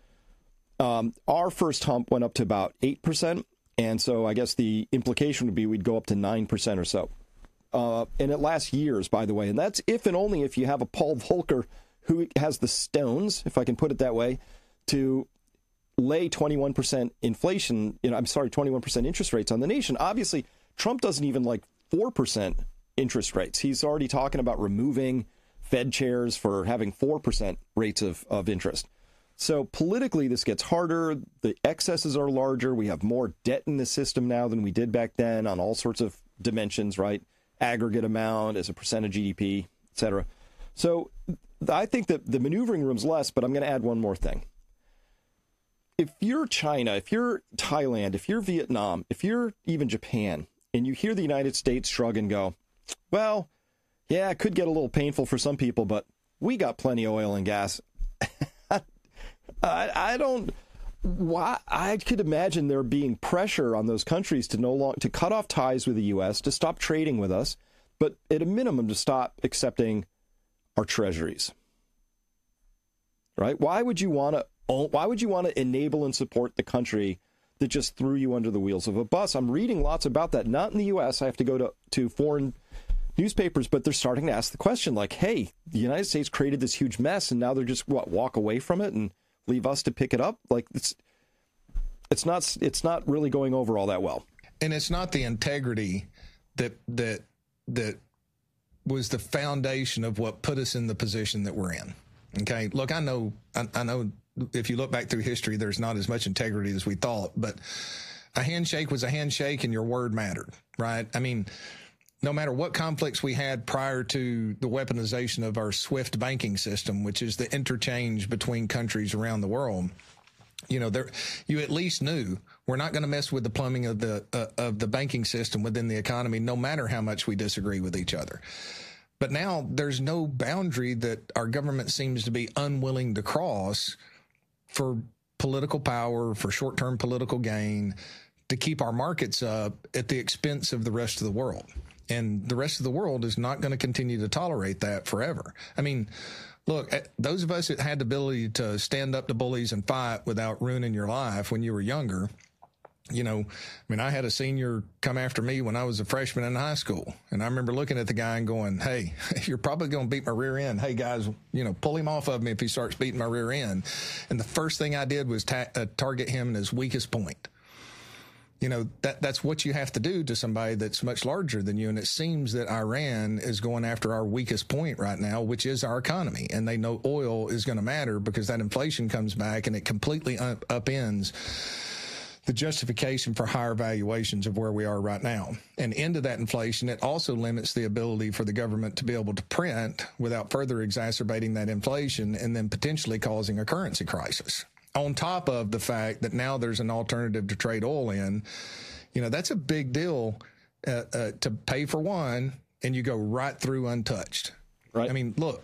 Our first hump went up to about 8%, and so I guess the implication would be we'd go up to 9% or so. And it lasts years, by the way, and that's if and only if you have a Paul Volcker who has the stones, if I can put it that way, to lay 21% inflation, 21% interest rates on the nation. Obviously, Trump doesn't even like 4% interest rates. He's already talking about removing Fed chairs for having 4% rates of interest. So politically, this gets harder. The excesses are larger. We have more debt in the system now than we did back then on all sorts of dimensions, right? Aggregate amount as a percent of GDP, et cetera. So I think that the maneuvering room's less, but I'm going to add one more thing. If you're China, if you're Thailand, if you're Vietnam, if you're even Japan, and you hear the United States shrug and go, well, yeah, it could get a little painful for some people, but we got plenty of oil and gas. I could imagine there being pressure on those countries to cut off ties with the U.S., to stop trading with us, but at a minimum to stop accepting our treasuries. Right? Why would you want to enable and support the country that just threw you under the wheels of a bus? I'm reading lots about that. Not in the U.S. I have to go to foreign newspapers, but they're starting to ask the question like, hey, the United States created this huge mess, and now they're just walk away from it and leave us to pick it up? Like it's not really going over all that well. And it's not the integrity that was the foundation of what put us in the position that we're in. Okay, look, I know if you look back through history, there's not as much integrity as we thought, but a handshake was a handshake and your word mattered, right? I mean, no matter what conflicts we had prior to the weaponization of our SWIFT banking system, which is the interchange between countries around the world, you at least knew we're not going to mess with the plumbing of the banking system within the economy, no matter how much we disagree with each other. But now there's no boundary that our government seems to be unwilling to cross for political power, for short-term political gain, to keep our markets up at the expense of the rest of the world. And the rest of the world is not going to continue to tolerate that forever. I mean, look, those of us that had the ability to stand up to bullies and fight without ruining your life when you were younger, I had a senior come after me when I was a freshman in high school. And I remember looking at the guy and going, hey, you're probably going to beat my rear end. Hey, guys, pull him off of me if he starts beating my rear end. And the first thing I did was target him in his weakest point. That's what you have to do to somebody that's much larger than you. And it seems that Iran is going after our weakest point right now, which is our economy. And they know oil is going to matter because that inflation comes back and it completely upends the justification for higher valuations of where we are right now. And into that inflation, it also limits the ability for the government to be able to print without further exacerbating that inflation and then potentially causing a currency crisis. On top of the fact that now there's an alternative to trade oil in, that's a big deal to pay for one and you go right through untouched. Right. I mean, look,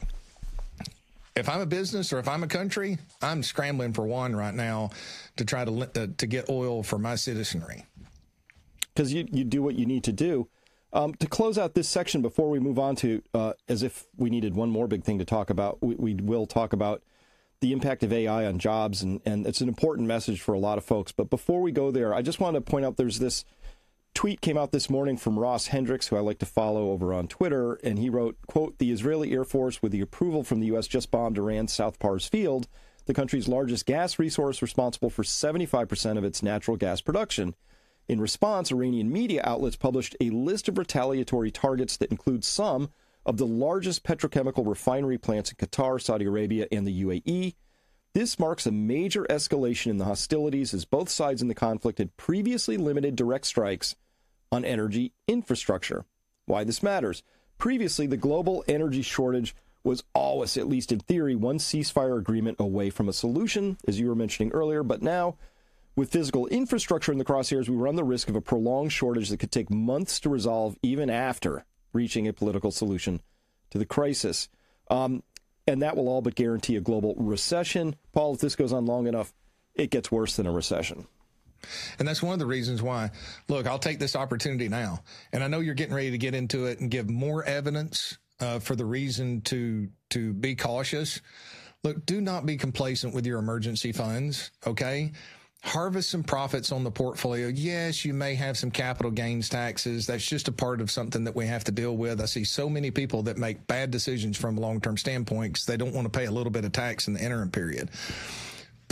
if I'm a business or if I'm a country, I'm scrambling for one right now to try to get oil for my citizenry. Because you do what you need to do. To close out this section before we move on to, as if we needed one more big thing to talk about, we will talk about the impact of AI on jobs, and it's an important message for a lot of folks. But before we go there, I just want to point out there's this tweet came out this morning from Ross Hendricks, who I like to follow over on Twitter, and he wrote, quote, "The Israeli Air Force, with the approval from the U.S., just bombed Iran's South Pars field, the country's largest gas resource responsible for 75% of its natural gas production. In response, Iranian media outlets published a list of retaliatory targets that includes some of the largest petrochemical refinery plants in Qatar, Saudi Arabia, and the UAE. This marks a major escalation in the hostilities as both sides in the conflict had previously limited direct strikes on energy infrastructure." Why this matters. Previously, the global energy shortage was always, at least in theory, one ceasefire agreement away from a solution, as you were mentioning earlier. But now, with physical infrastructure in the crosshairs, we run the risk of a prolonged shortage that could take months to resolve, even after reaching a political solution to the crisis. And that will all but guarantee a global recession. Paul, if this goes on long enough, it gets worse than a recession. And that's one of the reasons why, look, I'll take this opportunity now. And I know you're getting ready to get into it and give more evidence for the reason to be cautious. Look, do not be complacent with your emergency funds, okay? Harvest some profits on the portfolio. Yes, you may have some capital gains taxes. That's just a part of something that we have to deal with. I see so many people that make bad decisions from a long-term standpoint because they don't want to pay a little bit of tax in the interim period.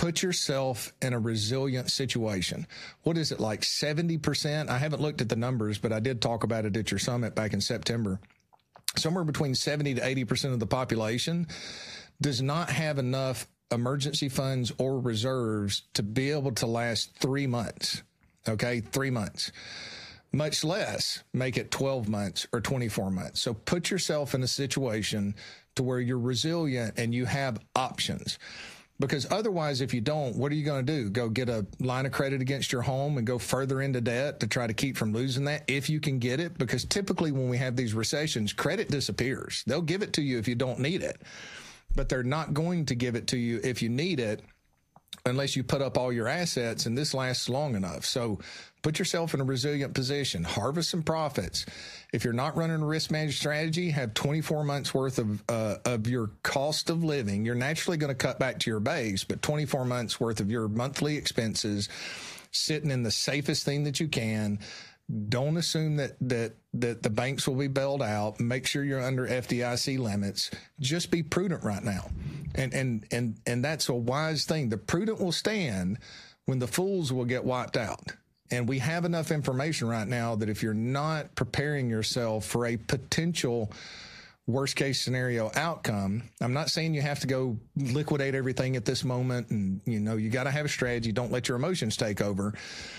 put yourself in a resilient situation. What is it, like 70%? I haven't looked at the numbers, but I did talk about it at your summit back in September. Somewhere between 70 to 80% of the population does not have enough emergency funds or reserves to be able to last 3 months. Okay, 3 months. Much less make it 12 months or 24 months. So put yourself in a situation to where you're resilient and you have options. Because otherwise, if you don't, what are you going to do? Go get a line of credit against your home and go further into debt to try to keep from losing that if you can get it? Because typically when we have these recessions, credit disappears. They'll give it to you if you don't need it, but they're not going to give it to you if you need it unless you put up all your assets, and this lasts long enough. So put yourself in a resilient position, harvest some profits. If you're not running a risk managed strategy, have 24 months worth of your cost of living. You're naturally going to cut back to your base, but 24 months worth of your monthly expenses sitting in the safest thing that you can. Don't assume that the banks will be bailed out. Make sure you're under FDIC limits. Just be prudent right now. And that's a wise thing. The prudent will stand when the fools will get wiped out. And we have enough information right now that if you're not preparing yourself for a potential worst case scenario outcome, I'm not saying you have to go liquidate everything at this moment. And, you got to have a strategy. Don't let your emotions take over.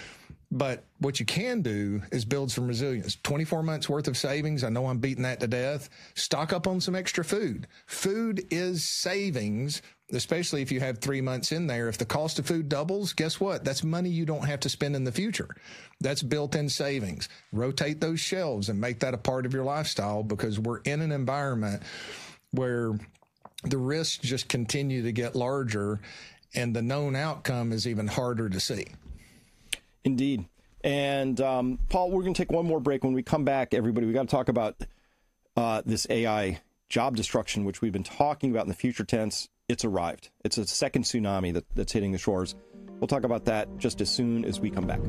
But what you can do is build some resilience. 24 months worth of savings. I know I'm beating that to death. Stock up on some extra food. Food is savings, especially if you have 3 months in there. If the cost of food doubles, guess what? That's money you don't have to spend in the future. That's built-in savings. Rotate those shelves and make that a part of your lifestyle, because we're in an environment where the risks just continue to get larger and the known outcome is even harder to see. Indeed. And Paul, we're going to take one more break. When we come back, everybody, we got to talk about this AI job destruction, which we've been talking about in the future tense. It's arrived. It's a second tsunami that's hitting the shores. We'll talk about that just as soon as we come back.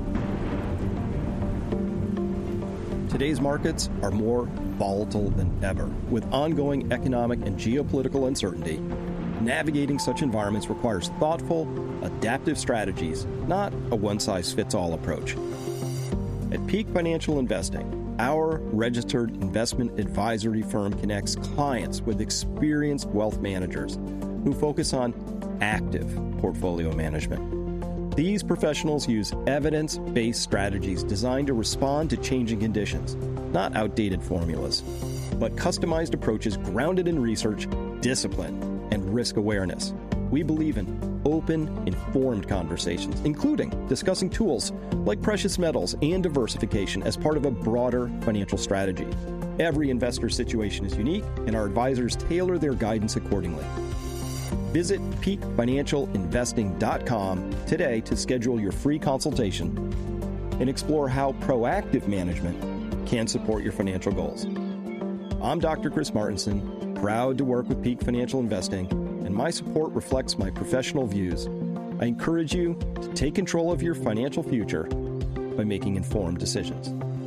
Today's markets are more volatile than ever. With ongoing economic and geopolitical uncertainty, navigating such environments requires thoughtful, adaptive strategies, not a one-size-fits-all approach. At Peak Financial Investing, our registered investment advisory firm connects clients with experienced wealth managers who focus on active portfolio management. These professionals use evidence-based strategies designed to respond to changing conditions, not outdated formulas, but customized approaches grounded in research, discipline, and risk awareness. We believe in open, informed conversations, including discussing tools like precious metals and diversification as part of a broader financial strategy. Every investor situation is unique, and our advisors tailor their guidance accordingly. Visit peakfinancialinvesting.com today to schedule your free consultation and explore how proactive management can support your financial goals. I'm Dr. Chris Martenson, proud to work with Peak Financial Investing, and my support reflects my professional views. I encourage you to take control of your financial future by making informed decisions.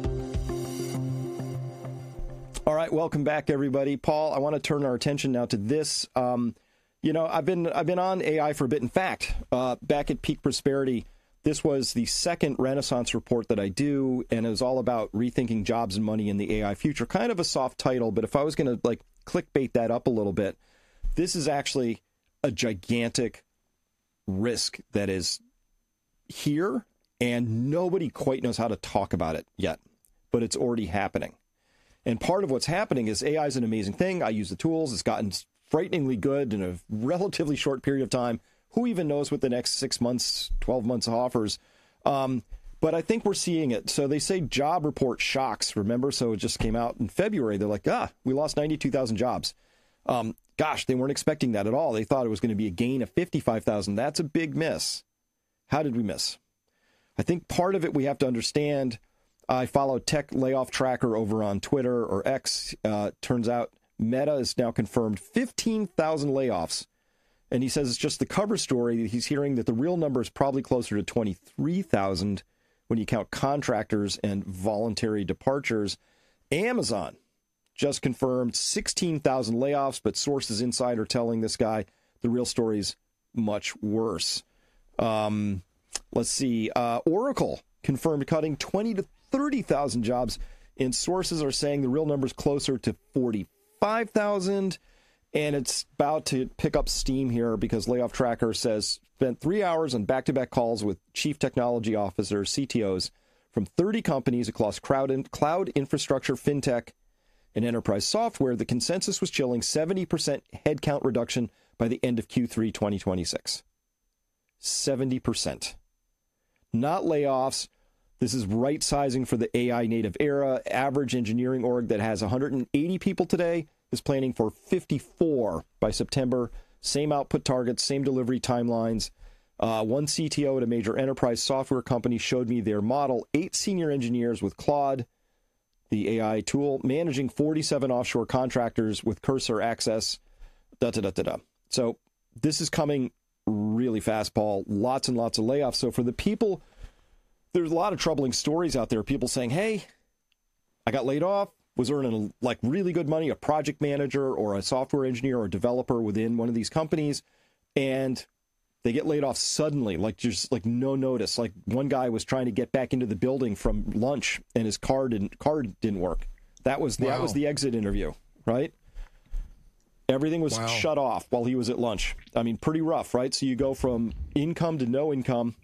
All right, welcome back, everybody. Paul, I want to turn our attention now to this. I've been on AI for a bit. In fact, back at Peak Prosperity, this was the second Renaissance report that I do, and it was all about rethinking jobs and money in the AI future. Kind of a soft title, but if I was going to clickbait that up a little bit, this is actually a gigantic risk that is here, and nobody quite knows how to talk about it yet, but it's already happening. And part of what's happening is AI is an amazing thing. I use the tools. It's gotten frighteningly good in a relatively short period of time. Who even knows what the next 6 months, 12 months offers? But I think we're seeing it. So they say job report shocks, remember? So it just came out in February. They're like, we lost 92,000 jobs. Gosh, they weren't expecting that at all. They thought it was going to be a gain of 55,000. That's a big miss. How did we miss? I think part of it we have to understand. I follow Tech Layoff Tracker over on Twitter or X. Turns out Meta has now confirmed 15,000 layoffs. And he says it's just the cover story. He's hearing that the real number is probably closer to 23,000 when you count contractors and voluntary departures. Amazon just confirmed 16,000 layoffs, but sources inside are telling this guy the real story's much worse. Let's see. Oracle confirmed cutting 20 to 30,000 jobs, and sources are saying the real number's closer to 45,000. And it's about to pick up steam here because Layoff Tracker says spent 3 hours on back-to-back calls with chief technology officers, CTOs, from 30 companies across cloud infrastructure, fintech, and enterprise software. The consensus was chilling 70% headcount reduction by the end of Q3 2026. 70%. Not layoffs. This is right sizing for the AI native era. Average engineering org that has 180 people today is planning for 54 by September. Same output targets, same delivery timelines. One CTO at a major enterprise software company showed me their model. 8 senior engineers with Claude, the AI tool, managing 47 offshore contractors with Cursor access. So this is coming really fast, Paul. Lots and lots of layoffs. So for the people, there's a lot of troubling stories out there. People saying, hey, I got laid off, was earning like really good money, a project manager or a software engineer or developer within one of these companies, and they get laid off suddenly, like just like no notice. Like one guy was trying to get back into the building from lunch and his card didn't work. That was the exit interview, right? Everything was shut off while he was at lunch. I mean, pretty rough, right? So you go from income to no income.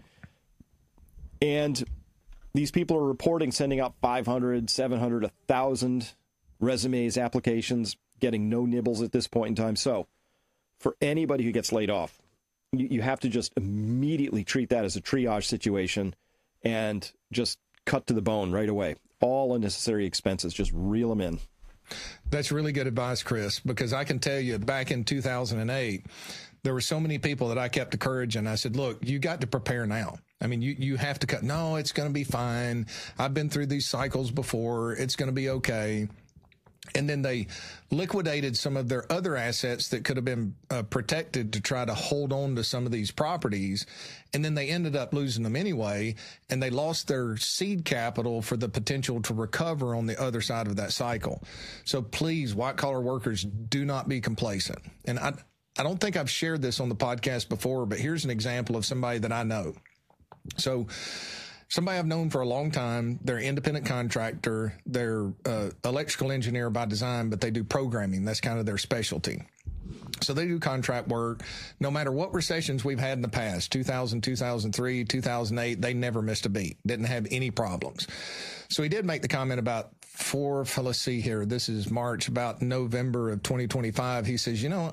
And these people are reporting sending out 500, 700, 1,000 resumes, applications, getting no nibbles at this point in time. So for anybody who gets laid off, you have to just immediately treat that as a triage situation and just cut to the bone right away. All unnecessary expenses, just reel them in. That's really good advice, Chris, because I can tell you back in 2008, there were so many people that I kept the courage and I said, look, you got to prepare now. I mean, you have to cut. No, it's going to be fine. I've been through these cycles before. It's going to be okay. And then they liquidated some of their other assets that could have been protected to try to hold on to some of these properties. And then they ended up losing them anyway. And they lost their seed capital for the potential to recover on the other side of that cycle. So please, white collar workers, do not be complacent. And I don't think I've shared this on the podcast before, but here's an example of somebody that I know. So somebody I've known for a long time, they're an independent contractor, they're electrical engineer by design, but they do programming. That's kind of their specialty. So they do contract work. No matter what recessions we've had in the past, 2000, 2003, 2008, they never missed a beat, didn't have any problems. So he did make the comment about let's see here, this is March, about November of 2025. He says, you know,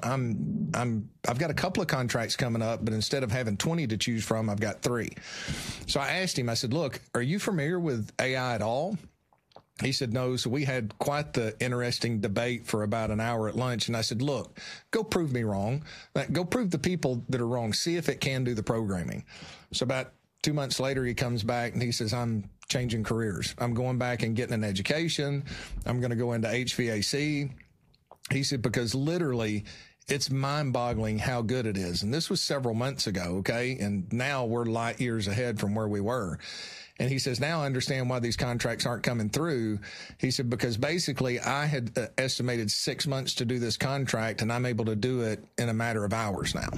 I've got a couple of contracts coming up, but instead of having 20 to choose from, I've got 3. So I asked him, I said, look, are you familiar with AI at all? He said, no. So we had quite the interesting debate for about an hour at lunch. And I said, look, go prove me wrong. Go prove the people that are wrong. See if it can do the programming. So about 2 months later, he comes back and he says, I'm changing careers. I'm going back and getting an education. I'm going to go into HVAC. He said, because literally it's mind-boggling how good it is. And this was several months ago, okay? And now we're light years ahead from where we were. And he says, now I understand why these contracts aren't coming through. He said, because basically I had estimated 6 months to do this contract, and I'm able to do it in a matter of hours now.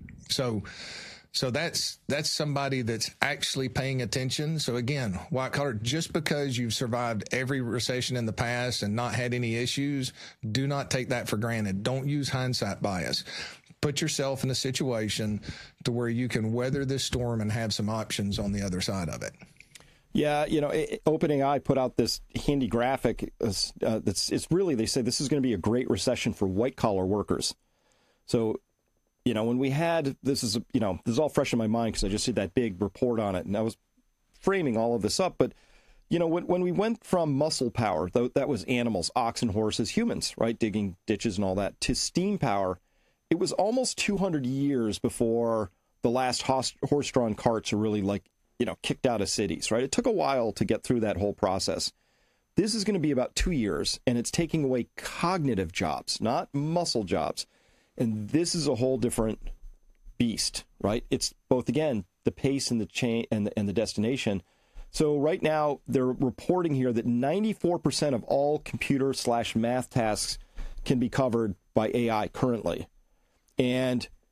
So that's somebody that's actually paying attention. So again, white collar, just because you've survived every recession in the past and not had any issues, do not take that for granted. Don't use hindsight bias. Put yourself in a situation to where you can weather this storm and have some options on the other side of it. Yeah, you know, OpenAI put out this handy graphic. It's really, they say this is going to be a great recession for white collar workers. So, you know, when we had, this is all fresh in my mind because I just did that big report on it and I was framing all of this up. But, you know, when we went from muscle power, that was animals, oxen, horses, humans, right, digging ditches and all that, to steam power, it was almost 200 years before the last horse-drawn carts are really kicked out of cities, right? It took a while to get through that whole process. This is going to be about 2 years, and it's taking away cognitive jobs, not muscle jobs. And this is a whole different beast, right? It's both, again, the pace and the chain and the destination. So right now, they're reporting here that 94% of all computer/math tasks can be covered by AI currently. And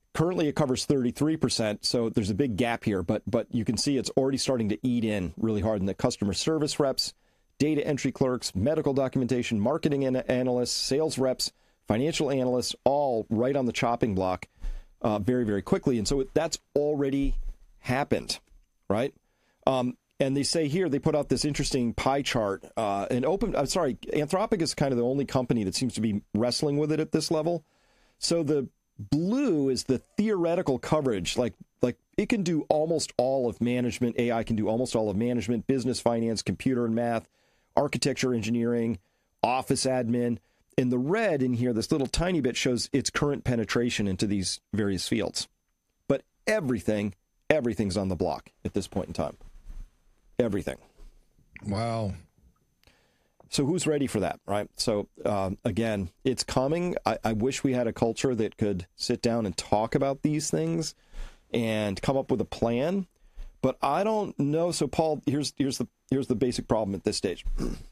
Currently, it covers 33%, so there's a big gap here, but you can see it's already starting to eat in really hard in the customer service reps, data entry clerks, medical documentation, marketing analysts, sales reps, financial analysts, all right on the chopping block very, very quickly. And so that's already happened, right? And they say here, they put out this interesting pie chart. Anthropic is kind of the only company that seems to be wrestling with it at this level. So the blue is the theoretical coverage, like it can do almost all of management. AI can do almost all of management, business, finance, computer and math, architecture, engineering, office admin. In the red in here, this little tiny bit shows its current penetration into these various fields. But everything's on the block at this point in time. Everything. Wow. So who's ready for that, right? So, again, it's coming. I wish we had a culture that could sit down and talk about these things and come up with a plan. But I don't know. So, Paul, here's the basic problem at this stage.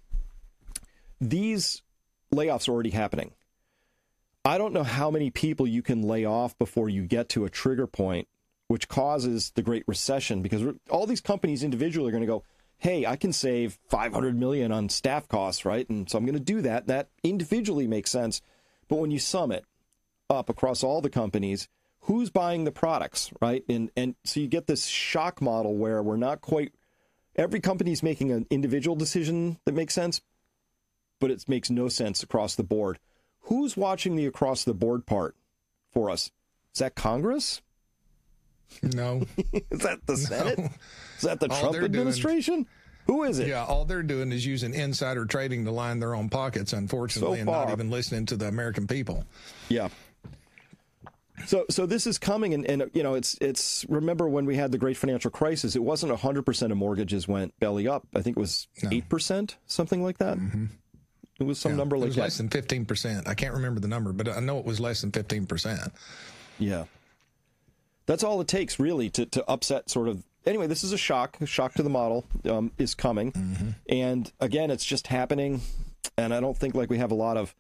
These layoffs are already happening. I don't know how many people you can lay off before you get to a trigger point, which causes the Great Recession, because all these companies individually are going to go, hey, I can save $500 million on staff costs, right? And so I'm going to do that. That individually makes sense. But when you sum it up across all the companies, who's buying the products, right? And so you get this shock model where we're not quite, every company's making an individual decision that makes sense, but it makes no sense across the board. Who's watching the across the board part for us? Is that Congress? No. Is that the Senate? No. Is that the Trump administration? Who is it? Yeah, all they're doing is using insider trading to line their own pockets, unfortunately, and not even listening to the American people. Yeah. So this is coming, and you know, it's remember when we had the great financial crisis, it wasn't 100% of mortgages went belly up. I think it was 8%, something like that. Mm-hmm. It was some number like that. It was less than 15%. I can't remember the number, but I know it was less than 15%. Yeah. That's all it takes, really, to upset sort of. Anyway, this is a shock to the model is coming. Mm-hmm. And again, it's just happening. And I don't think like we have a lot of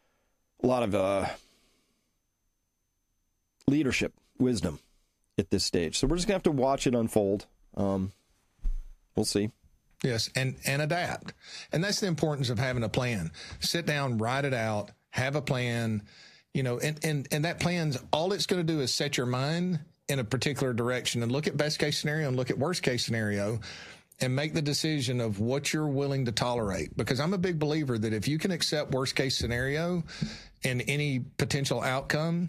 leadership wisdom at this stage. So we're just going to have to watch it unfold. We'll see. Yes, and adapt. And that's the importance of having a plan. Sit down, write it out, have a plan, you know, and that plan's all it's going to do is set your mind in a particular direction and look at best case scenario and look at worst case scenario and make the decision of what you're willing to tolerate. Because I'm a big believer that if you can accept worst case scenario and any potential outcome,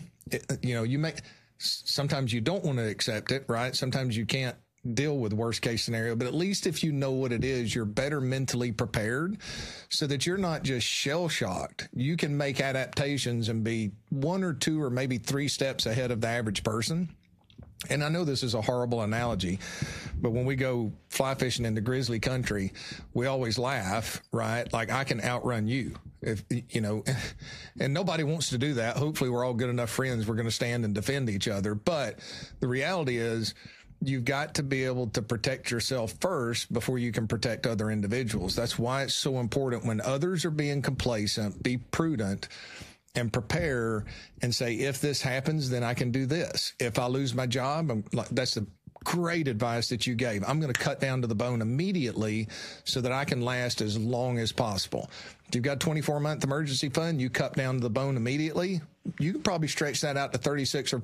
sometimes you don't want to accept it, right? Sometimes you can't deal with worst case scenario, but at least if you know what it is, you're better mentally prepared so that you're not just shell shocked. You can make adaptations and be 1 or 2 or maybe 3 steps ahead of the average person. And I know this is a horrible analogy, but when we go fly fishing into grizzly country, we always laugh, right? Like I can outrun you, if you know, and nobody wants to do that. Hopefully we're all good enough friends. We're going to stand and defend each other. But the reality is you've got to be able to protect yourself first before you can protect other individuals. That's why it's so important when others are being complacent, be prudent and prepare and say, if this happens, then I can do this. If I lose my job, that's the great advice that you gave. I'm going to cut down to the bone immediately so that I can last as long as possible. If you've got a 24-month emergency fund, you cut down to the bone immediately. You can probably stretch that out to 36 or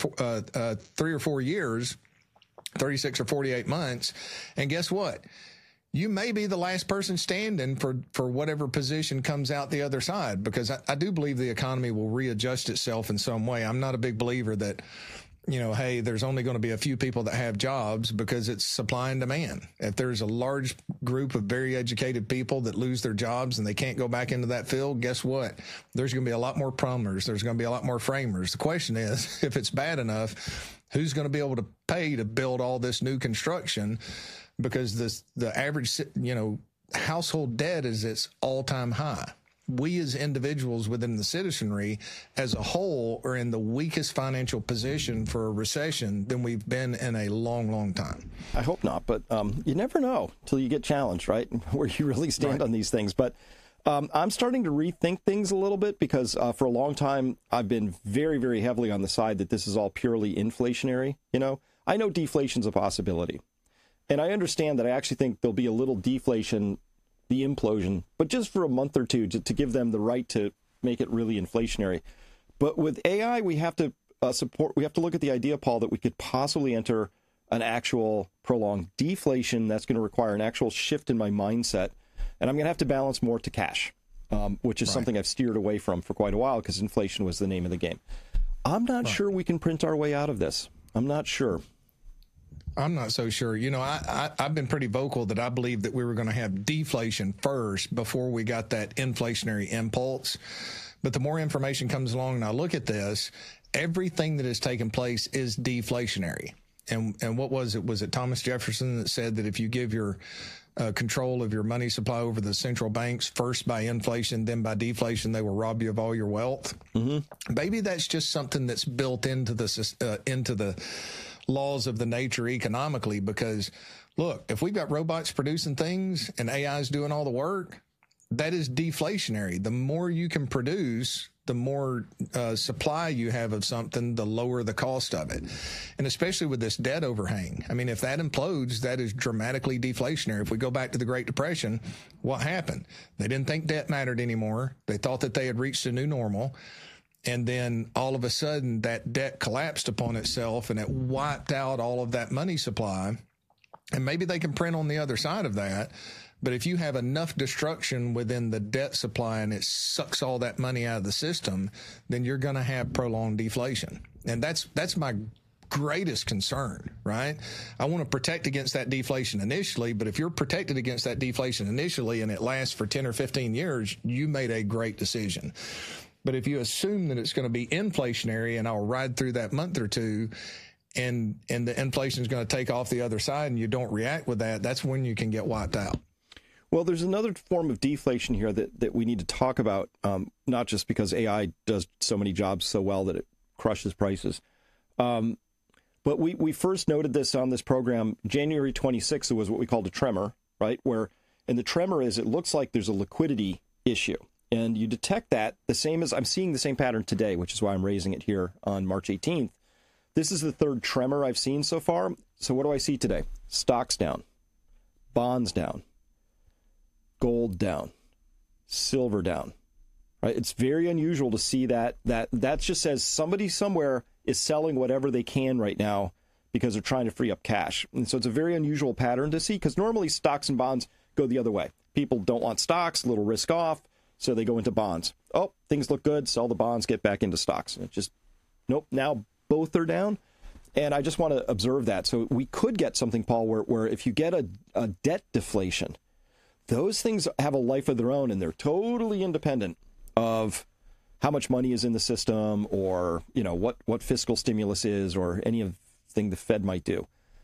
3 or 4 years, 36 or 48 months. And guess what? You may be the last person standing for whatever position comes out the other side, because I do believe the economy will readjust itself in some way. I'm not a big believer that, you know, hey, there's only going to be a few people that have jobs, because it's supply and demand. If there's a large group of very educated people that lose their jobs and they can't go back into that field, guess what? There's going to be a lot more plumbers. There's going to be a lot more framers. The question is, if it's bad enough, who's going to be able to pay to build all this new construction? Because the average, you know, household debt is its all-time high. We as individuals within the citizenry as a whole are in the weakest financial position for a recession than we've been in a long, long time. I hope not, but you never know till you get challenged, right? Where you really stand on these things. But I'm starting to rethink things a little bit because for a long time, I've been very, very heavily on the side that this is all purely inflationary. You know, I know deflation's a possibility. And I understand that I actually think there'll be a little deflation, the implosion, but just for a month or two to give them the right to make it really inflationary. But with AI, we have to we have to look at the idea, Paul, that we could possibly enter an actual prolonged deflation that's going to require an actual shift in my mindset. And I'm going to have to balance more to cash, which is something I've steered away from for quite a while because inflation was the name of the game. I'm not sure we can print our way out of this. I'm not sure. I'm not so sure. You know, I've been pretty vocal that I believe that we were going to have deflation first before we got that inflationary impulse. But the more information comes along and I look at this, everything that has taken place is deflationary. And what was it? Was it Thomas Jefferson that said that if you give your control of your money supply over the central banks, first by inflation, then by deflation, they will rob you of all your wealth? Mm-hmm. Maybe that's just something that's built into the laws of the nature economically, because look, if we've got robots producing things and AI is doing all the work, that is deflationary. The more you can produce, the more supply you have of something, the lower the cost of it. And especially with this debt overhang. I mean, if that implodes, that is dramatically deflationary. If we go back to the Great Depression, what happened? They didn't think debt mattered anymore. They thought that they had reached a new normal. And then all of a sudden that debt collapsed upon itself and it wiped out all of that money supply. And maybe they can print on the other side of that. But if you have enough destruction within the debt supply and it sucks all that money out of the system, then you're going to have prolonged deflation. And that's my greatest concern, right? I want to protect against that deflation initially, but if you're protected against that deflation initially and it lasts for 10 or 15 years, you made a great decision. But if you assume that it's going to be inflationary and I'll ride through that month or two and the inflation is going to take off the other side and you don't react with that, that's when you can get wiped out. Well, there's another form of deflation here that we need to talk about, not just because AI does so many jobs so well that it crushes prices. But we first noted this on this program, January 26th, it was what we called a tremor, right? And the tremor is it looks like there's a liquidity issue. And you detect that the same as I'm seeing the same pattern today, which is why I'm raising it here on March 18th. This is the third tremor I've seen so far. So what do I see today? Stocks down, bonds down, gold down, silver down, right? It's very unusual to see that just says somebody somewhere is selling whatever they can right now because they're trying to free up cash. And so it's a very unusual pattern to see because normally stocks and bonds go the other way. People don't want stocks, a little risk off, so they go into bonds. Oh, things look good, sell the bonds, get back into stocks. And it just, nope, now both are down. And I just want to observe that. So we could get something, Paul, where if you get a debt deflation, those things have a life of their own and they're totally independent of how much money is in the system or, you know, what fiscal stimulus is or anything the Fed might do.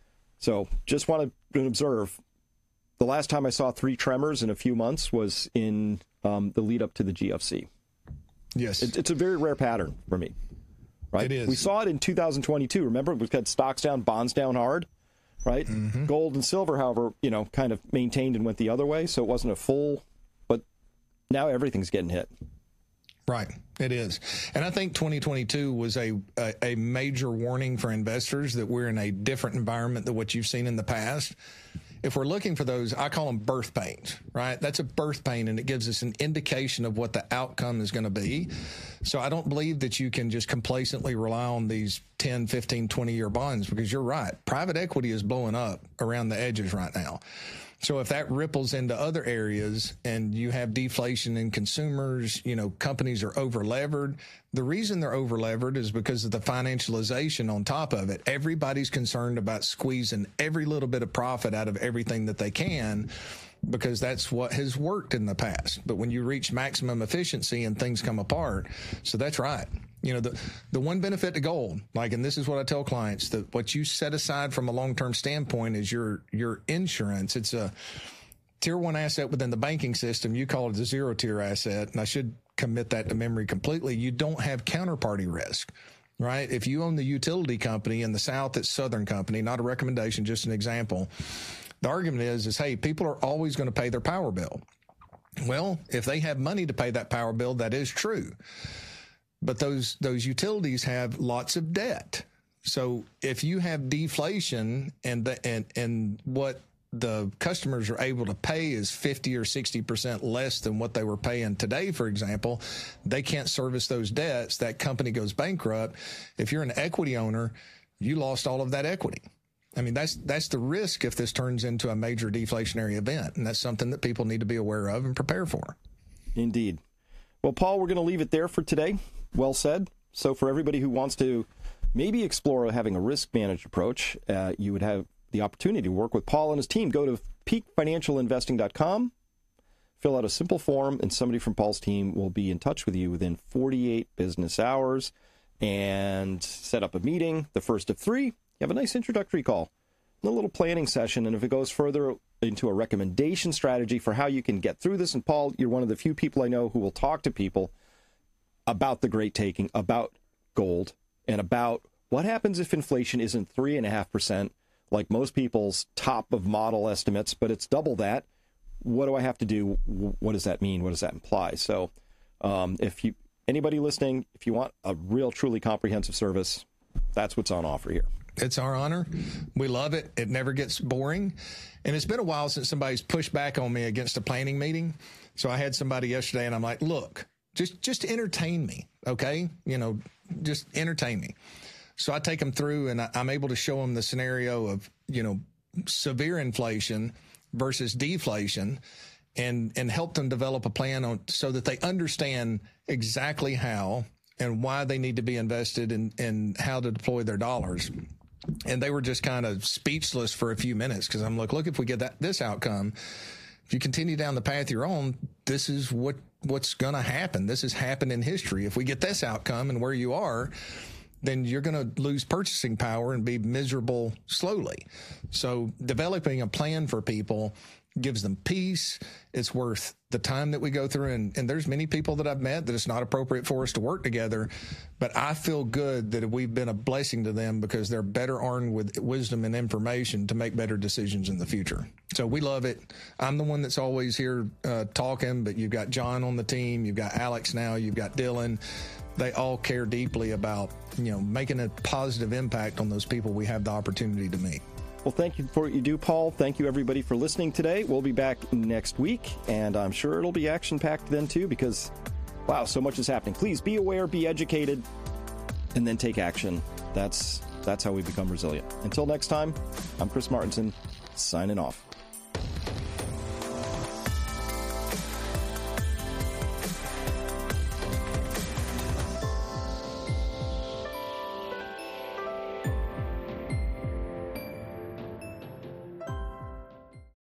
So just want to observe. The last time I saw 3 tremors in a few months was in the lead up to the GFC. Yes. It's a very rare pattern for me. Right? It is. We saw it in 2022. Remember, we've had stocks down, bonds down hard. Right? Mm-hmm. Gold and silver, however, kind of maintained and went the other way. So it wasn't a full, but now everything's getting hit. Right. It is. And I think 2022 was a major warning for investors that we're in a different environment than what you've seen in the past. If we're looking for those, I call them birth pains, right? That's a birth pain, and it gives us an indication of what the outcome is going to be. So I don't believe that you can just complacently rely on these 10, 15, 20-year bonds because you're right. Private equity is blowing up around the edges right now. So if that ripples into other areas and you have deflation in consumers, companies are over-levered. The reason they're over-levered is because of the financialization on top of it. Everybody's concerned about squeezing every little bit of profit out of everything that they can because that's what has worked in the past. But when you reach maximum efficiency and things come apart, so that's right. The one benefit to gold, and this is what I tell clients, that what you set aside from a long-term standpoint is your insurance. It's a tier 1 asset within the banking system. You call it a 0-tier asset, and I should commit that to memory completely. You don't have counterparty risk, right? If you own the utility company in the South, it's Southern Company, not a recommendation, just an example. The argument is, hey, people are always going to pay their power bill. Well, if they have money to pay that power bill, that is true. But those utilities have lots of debt. So if you have deflation and what the customers are able to pay is 50 or 60% less than what they were paying today, for example, they can't service those debts. That company goes bankrupt. If you're an equity owner, you lost all of that equity. I mean, that's the risk if this turns into a major deflationary event. And that's something that people need to be aware of and prepare for. Indeed. Well, Paul, we're going to leave it there for today. Well said. So for everybody who wants to maybe explore having a risk-managed approach, you would have the opportunity to work with Paul and his team. Go to peakfinancialinvesting.com, fill out a simple form, and somebody from Paul's team will be in touch with you within 48 business hours and set up a meeting, the first of 3. You have a nice introductory call, a little planning session, and if it goes further into a recommendation strategy for how you can get through this, and Paul, you're one of the few people I know who will talk to people about the great taking, about gold, and about what happens if inflation isn't 3.5%, like most people's top of model estimates, but it's double that. What do I have to do? What does that mean? What does that imply? So anybody listening, if you want a real, truly comprehensive service, that's what's on offer here. It's our honor. We love it. It never gets boring. And it's been a while since somebody's pushed back on me against a planning meeting. So I had somebody yesterday and I'm like, look, just entertain me. Okay. Just entertain me. So I take them through and I'm able to show them the scenario of, severe inflation versus deflation and help them develop a plan so that they understand exactly how and why they need to be invested and how to deploy their dollars. And they were just kind of speechless for a few minutes because I'm like, look, if we get this outcome, if you continue down the path you're on, this is what's going to happen. This has happened in history. If we get this outcome and where you are, then you're going to lose purchasing power and be miserable slowly. So developing a plan for people gives them peace. It's worth the time that we go through. And there's many people that I've met that it's not appropriate for us to work together. But I feel good that we've been a blessing to them because they're better armed with wisdom and information to make better decisions in the future. So we love it. I'm the one that's always here talking, but you've got John on the team. You've got Alex now. You've got Dylan. They all care deeply about, making a positive impact on those people we have the opportunity to meet. Well, thank you for what you do, Paul. Thank you, everybody, for listening today. We'll be back next week, and I'm sure it'll be action-packed then, too, because, wow, so much is happening. Please be aware, be educated, and then take action. That's how we become resilient. Until next time, I'm Chris Martinson, signing off.